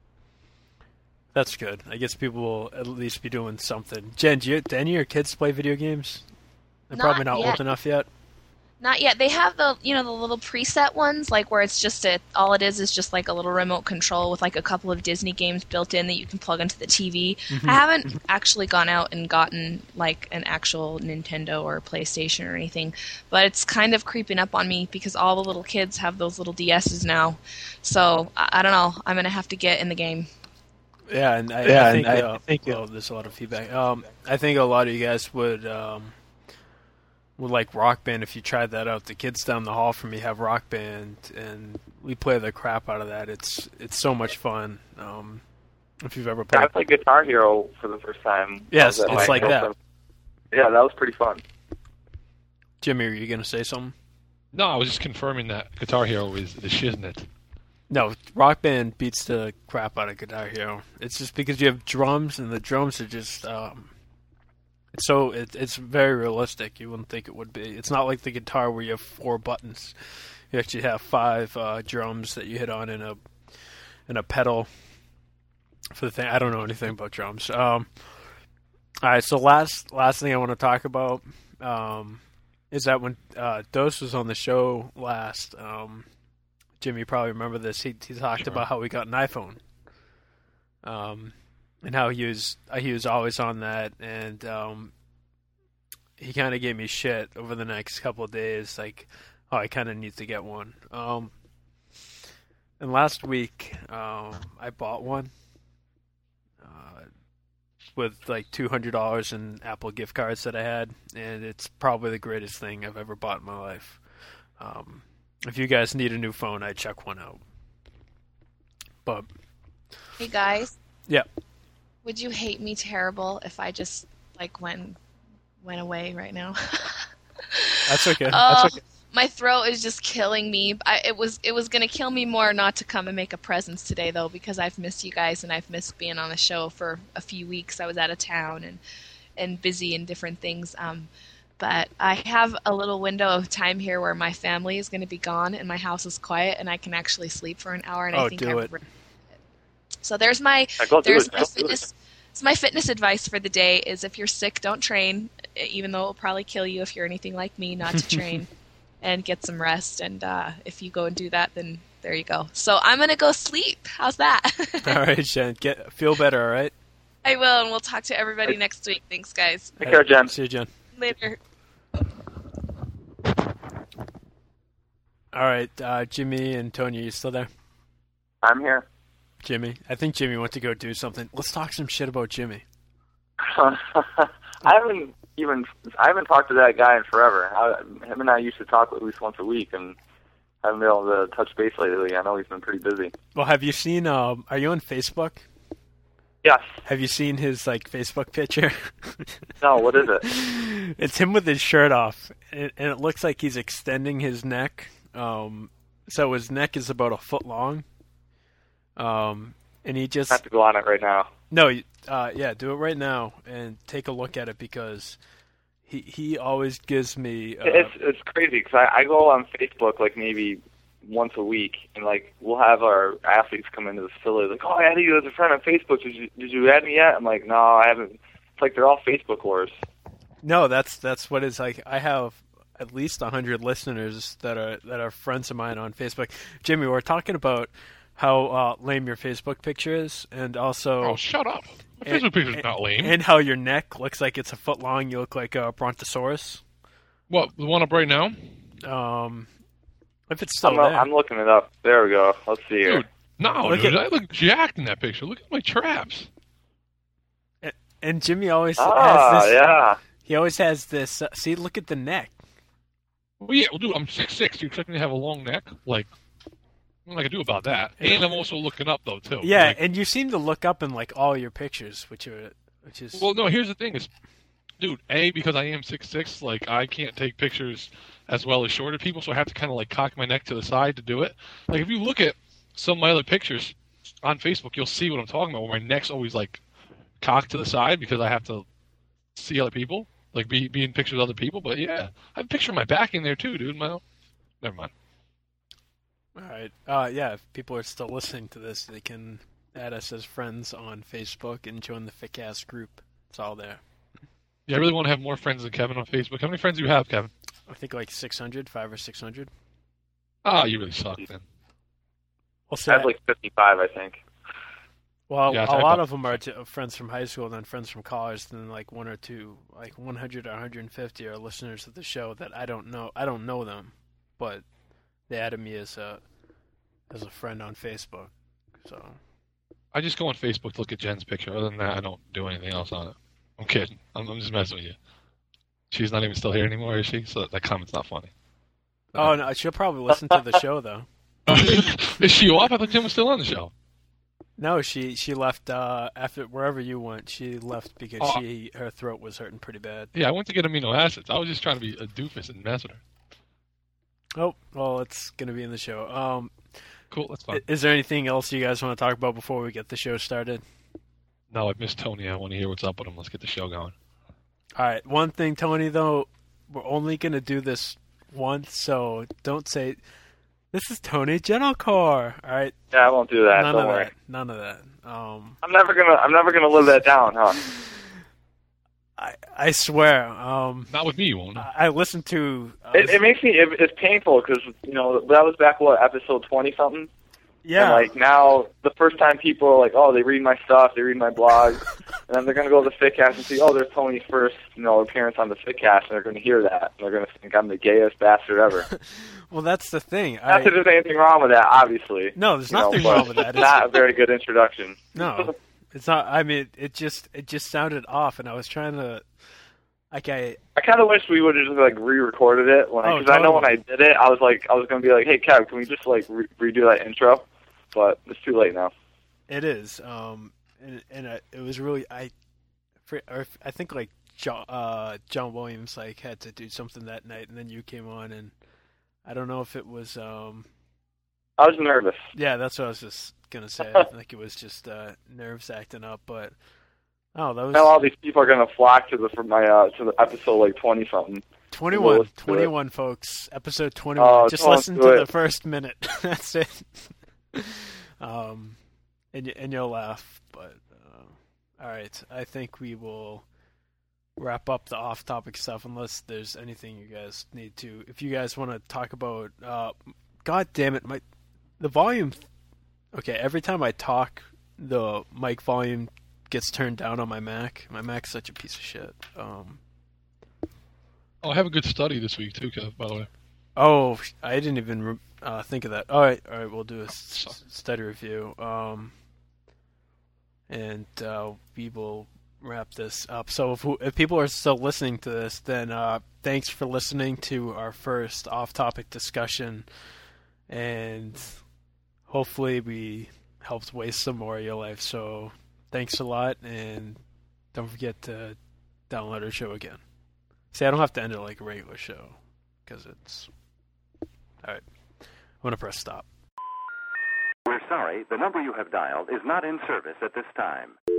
that's good. I guess people will at least be doing something. Jen, do, you, do any of your kids play video games? They're Not probably not yet. old enough yet. Not yet. They have the, you know, the little preset ones, like where it's just a, all it is is just like a little remote control with like a couple of Disney games built in that you can plug into the T V. Mm-hmm. I haven't actually gone out and gotten like an actual Nintendo or PlayStation or anything, but it's kind of creeping up on me because all the little kids have those little D S's now. So I, I don't know. I'm gonna have to get in the game. Yeah, and I, Yeah, I and think, I uh, think, uh, well, there's a lot of feedback. Um, I think a lot of you guys would um, would like Rock Band if you tried that out. The kids down the hall from me have Rock Band, and we play the crap out of that. It's it's so much fun. Um, if you've ever Yeah, I played, played Guitar Hero for the first time. Yes, I was at it's my like that. girlfriend. Yeah, that was pretty fun. Jimmy, are you gonna say something? No, I was just confirming that Guitar Hero is the shiznit. No, Rock Band beats the crap out of Guitar Hero. It's just because you have drums, and the drums are just um, it's so it, it's very realistic. You wouldn't think it would be. It's not like the guitar where you have four buttons. You actually have five uh, drums that you hit on in a in a pedal for the thing. I don't know anything about drums. Um, all right, so last last thing I want to talk about um, is that when uh, Dose was on the show last. Um, Jimmy, you probably remember this. He he talked Sure. about how we got an iPhone, um, and how he was he was always on that, and um, he kind of gave me shit over the next couple of days, like, oh, I kind of need to get one. Um, and last week, um, I bought one uh, with like two hundred dollars in Apple gift cards that I had, and it's probably the greatest thing I've ever bought in my life. Um, If you guys need a new phone, I'd check one out. But Hey guys, yeah, would you hate me terrible if I just like went went away right now? that's okay. Oh, That's okay. my throat is just killing me. I, it was it was gonna kill me more not to come and make a presence today though, because I've missed you guys and I've missed being on the show for a few weeks. I was out of town and and busy in different things. Um, but I have a little window of time here where my family is going to be gone and my house is quiet and I can actually sleep for an hour. And Oh, I think do I it. So there's my Yeah, go do there's it. my Go do fitness. So my fitness advice for the day is if you're sick, don't train, even though it'll probably kill you if you're anything like me, not to train, and get some rest. And uh, if you go and do that, then there you go. So I'm going to go sleep. How's that? All right, Jen, get feel better. All right. I will, and we'll talk to everybody next week. Thanks, guys. Take care, Jen. See you, Jen. Later. All right, uh, Jimmy and Tony, are you still there? I'm here. Jimmy, I think Jimmy went to go do something. Let's talk some shit about Jimmy. I haven't even I haven't talked to that guy in forever. I, him and I used to talk at least once a week, and haven't been able to touch base lately. I know he's been pretty busy. Well, have you seen? Um, are you on Facebook? Yes. Have you seen his like Facebook picture? No. What is it? It's him with his shirt off, and, and it looks like he's extending his neck. Um, so his neck is about a foot long. Um, and he just I have to go on it right now. no, uh, yeah, do it right now and take a look at it because he he always gives me. Uh, It's it's crazy because I, I go on Facebook like maybe once a week, and like we'll have our athletes come into the facility like, oh, I added you as a friend on Facebook. Did you did you add me yet? I'm like, no, I haven't. It's like they're all Facebook whores. no, that's that's what it's like. I have at least a hundred listeners that are that are friends of mine on Facebook. Jimmy, we're talking about how uh, lame your Facebook picture is, and also Oh, shut up. My and- Facebook picture's not lame. and how your neck looks like it's a foot long. You look like a brontosaurus. What, the one up right now? Um, if it's still I'm, there. I'm looking it up. There we go. Let's see here. Dude, no, Look dude. at- I look jacked in that picture. Look at my traps. And Jimmy always Ah, has this. yeah. He always has this. Uh, see, look at the neck. Well, yeah, well, dude, I'm six six. You expect me to have a long neck? Like, what I can do about that? And I'm also looking up, though, too. Yeah, Like, and you seem to look up in like all your pictures, which are which is well, no, here's the thing. Is Dude, A, because I am six six, like, I can't take pictures as well as shorter people, so I have to kind of, like, cock my neck to the side to do it. Like, if you look at some of my other pictures on Facebook, you'll see what I'm talking about, where my neck's always, like, cocked to the side because I have to see other people, like, be, be in pictures of other people. But, yeah, I have a picture of my back in there, too, dude. My, never mind. All right. Uh, yeah, if people are still listening to this, they can add us as friends on Facebook and join the Fitcast group. It's all there. Yeah, I really want to have more friends than Kevin on Facebook. How many friends do you have, Kevin? I think like six hundred, five or six hundred. Ah, you really suck, then. We'll say I have like fifty-five, I think. Well, Yeah, a I- lot of them are to, friends from high school, and then friends from college, and then like one or two, like one hundred or one hundred fifty are listeners of the show that I don't know. I don't know them, but they added me as a as a friend on Facebook. So I just go on Facebook to look at Jen's picture. Other than that, I don't do anything else on it. I'm kidding. I'm, I'm just messing with you. She's not even still here anymore, is she? So that comment's not funny. oh no, she'll probably listen to the show though. Is she off? I thought Jen was still on the show. No, she she left uh, after wherever you went. She left because Oh. she her throat was hurting pretty bad. Yeah, I went to get amino acids. I was just trying to be a doofus and mess with her. Oh well, it's gonna be in the show. Um, Cool, that's fine. is there anything else you guys want to talk about before we get the show started? No, I miss Tony. I want to hear what's up with him. Let's get the show going. All right, one thing, Tony. Though, we're only gonna do this once, so don't say this is Tony Gentilcore. All right, Yeah, I won't do that. none Don't of worry. that. None of that. Um, I'm never gonna. I'm never gonna live that down, huh? I I swear. Um, Not with me, you won't. I, I listened to. I It, was- it makes me. It, it's painful because you know that was back what episode twenty something. yeah. And like now, the first time people are like, oh, they read my stuff, they read my blog, and then they're gonna go to the Fitcast and see, oh, there's Tony's first, you know, appearance on the Fitcast, and they're gonna hear that, and they're gonna think I'm the gayest bastard ever. well, that's the thing. Not I, that there's anything wrong with that, obviously. no, there's you know, nothing but wrong with that. It's It's- not a very good introduction. No, it's not. I mean, it just it just sounded off, and I was trying to, like, I I kind of wish we would have just like re-recorded it because Oh, I know when I totally. did it, I was like, I was gonna be like, hey, Kev, can we just like re- redo that intro? But it's too late now. it is. Um, and and I, it was really I, for, or I think like John, uh, John Williams like had to do something that night, and then you came on, and I don't know if it was. Um, I was nervous. yeah, that's what I was just gonna say. I think it was just uh, nerves acting up, but oh, that was Now all these people are gonna flock to the for my uh, to the episode like twenty something. twenty-one, listen to it. twenty-one, folks. Episode twenty-one. Oh, Just don't listen do to it. the first minute. That's it. um, and you, and you'll laugh. But uh, all right, I think we will wrap up the off-topic stuff unless there's anything you guys need to. If you guys want to talk about, uh, God damn it, my the volume. Okay, every time I talk, the mic volume gets turned down on my Mac. My Mac's such a piece of shit. Um. Oh, I have a good study this week, too, Kev, by the way. Oh, I didn't even re- uh, think of that. All right, all right, we'll do a s- s- study review, um, and uh, we will wrap this up. So, if, if people are still listening to this, then uh, thanks for listening to our first off-topic discussion, and hopefully we helped waste some more of your life. So, thanks a lot, and don't forget to download our show again. See, I don't have to end it like a regular show because it's. All right. I'm going to press stop. We're sorry, the number you have dialed is not in service at this time.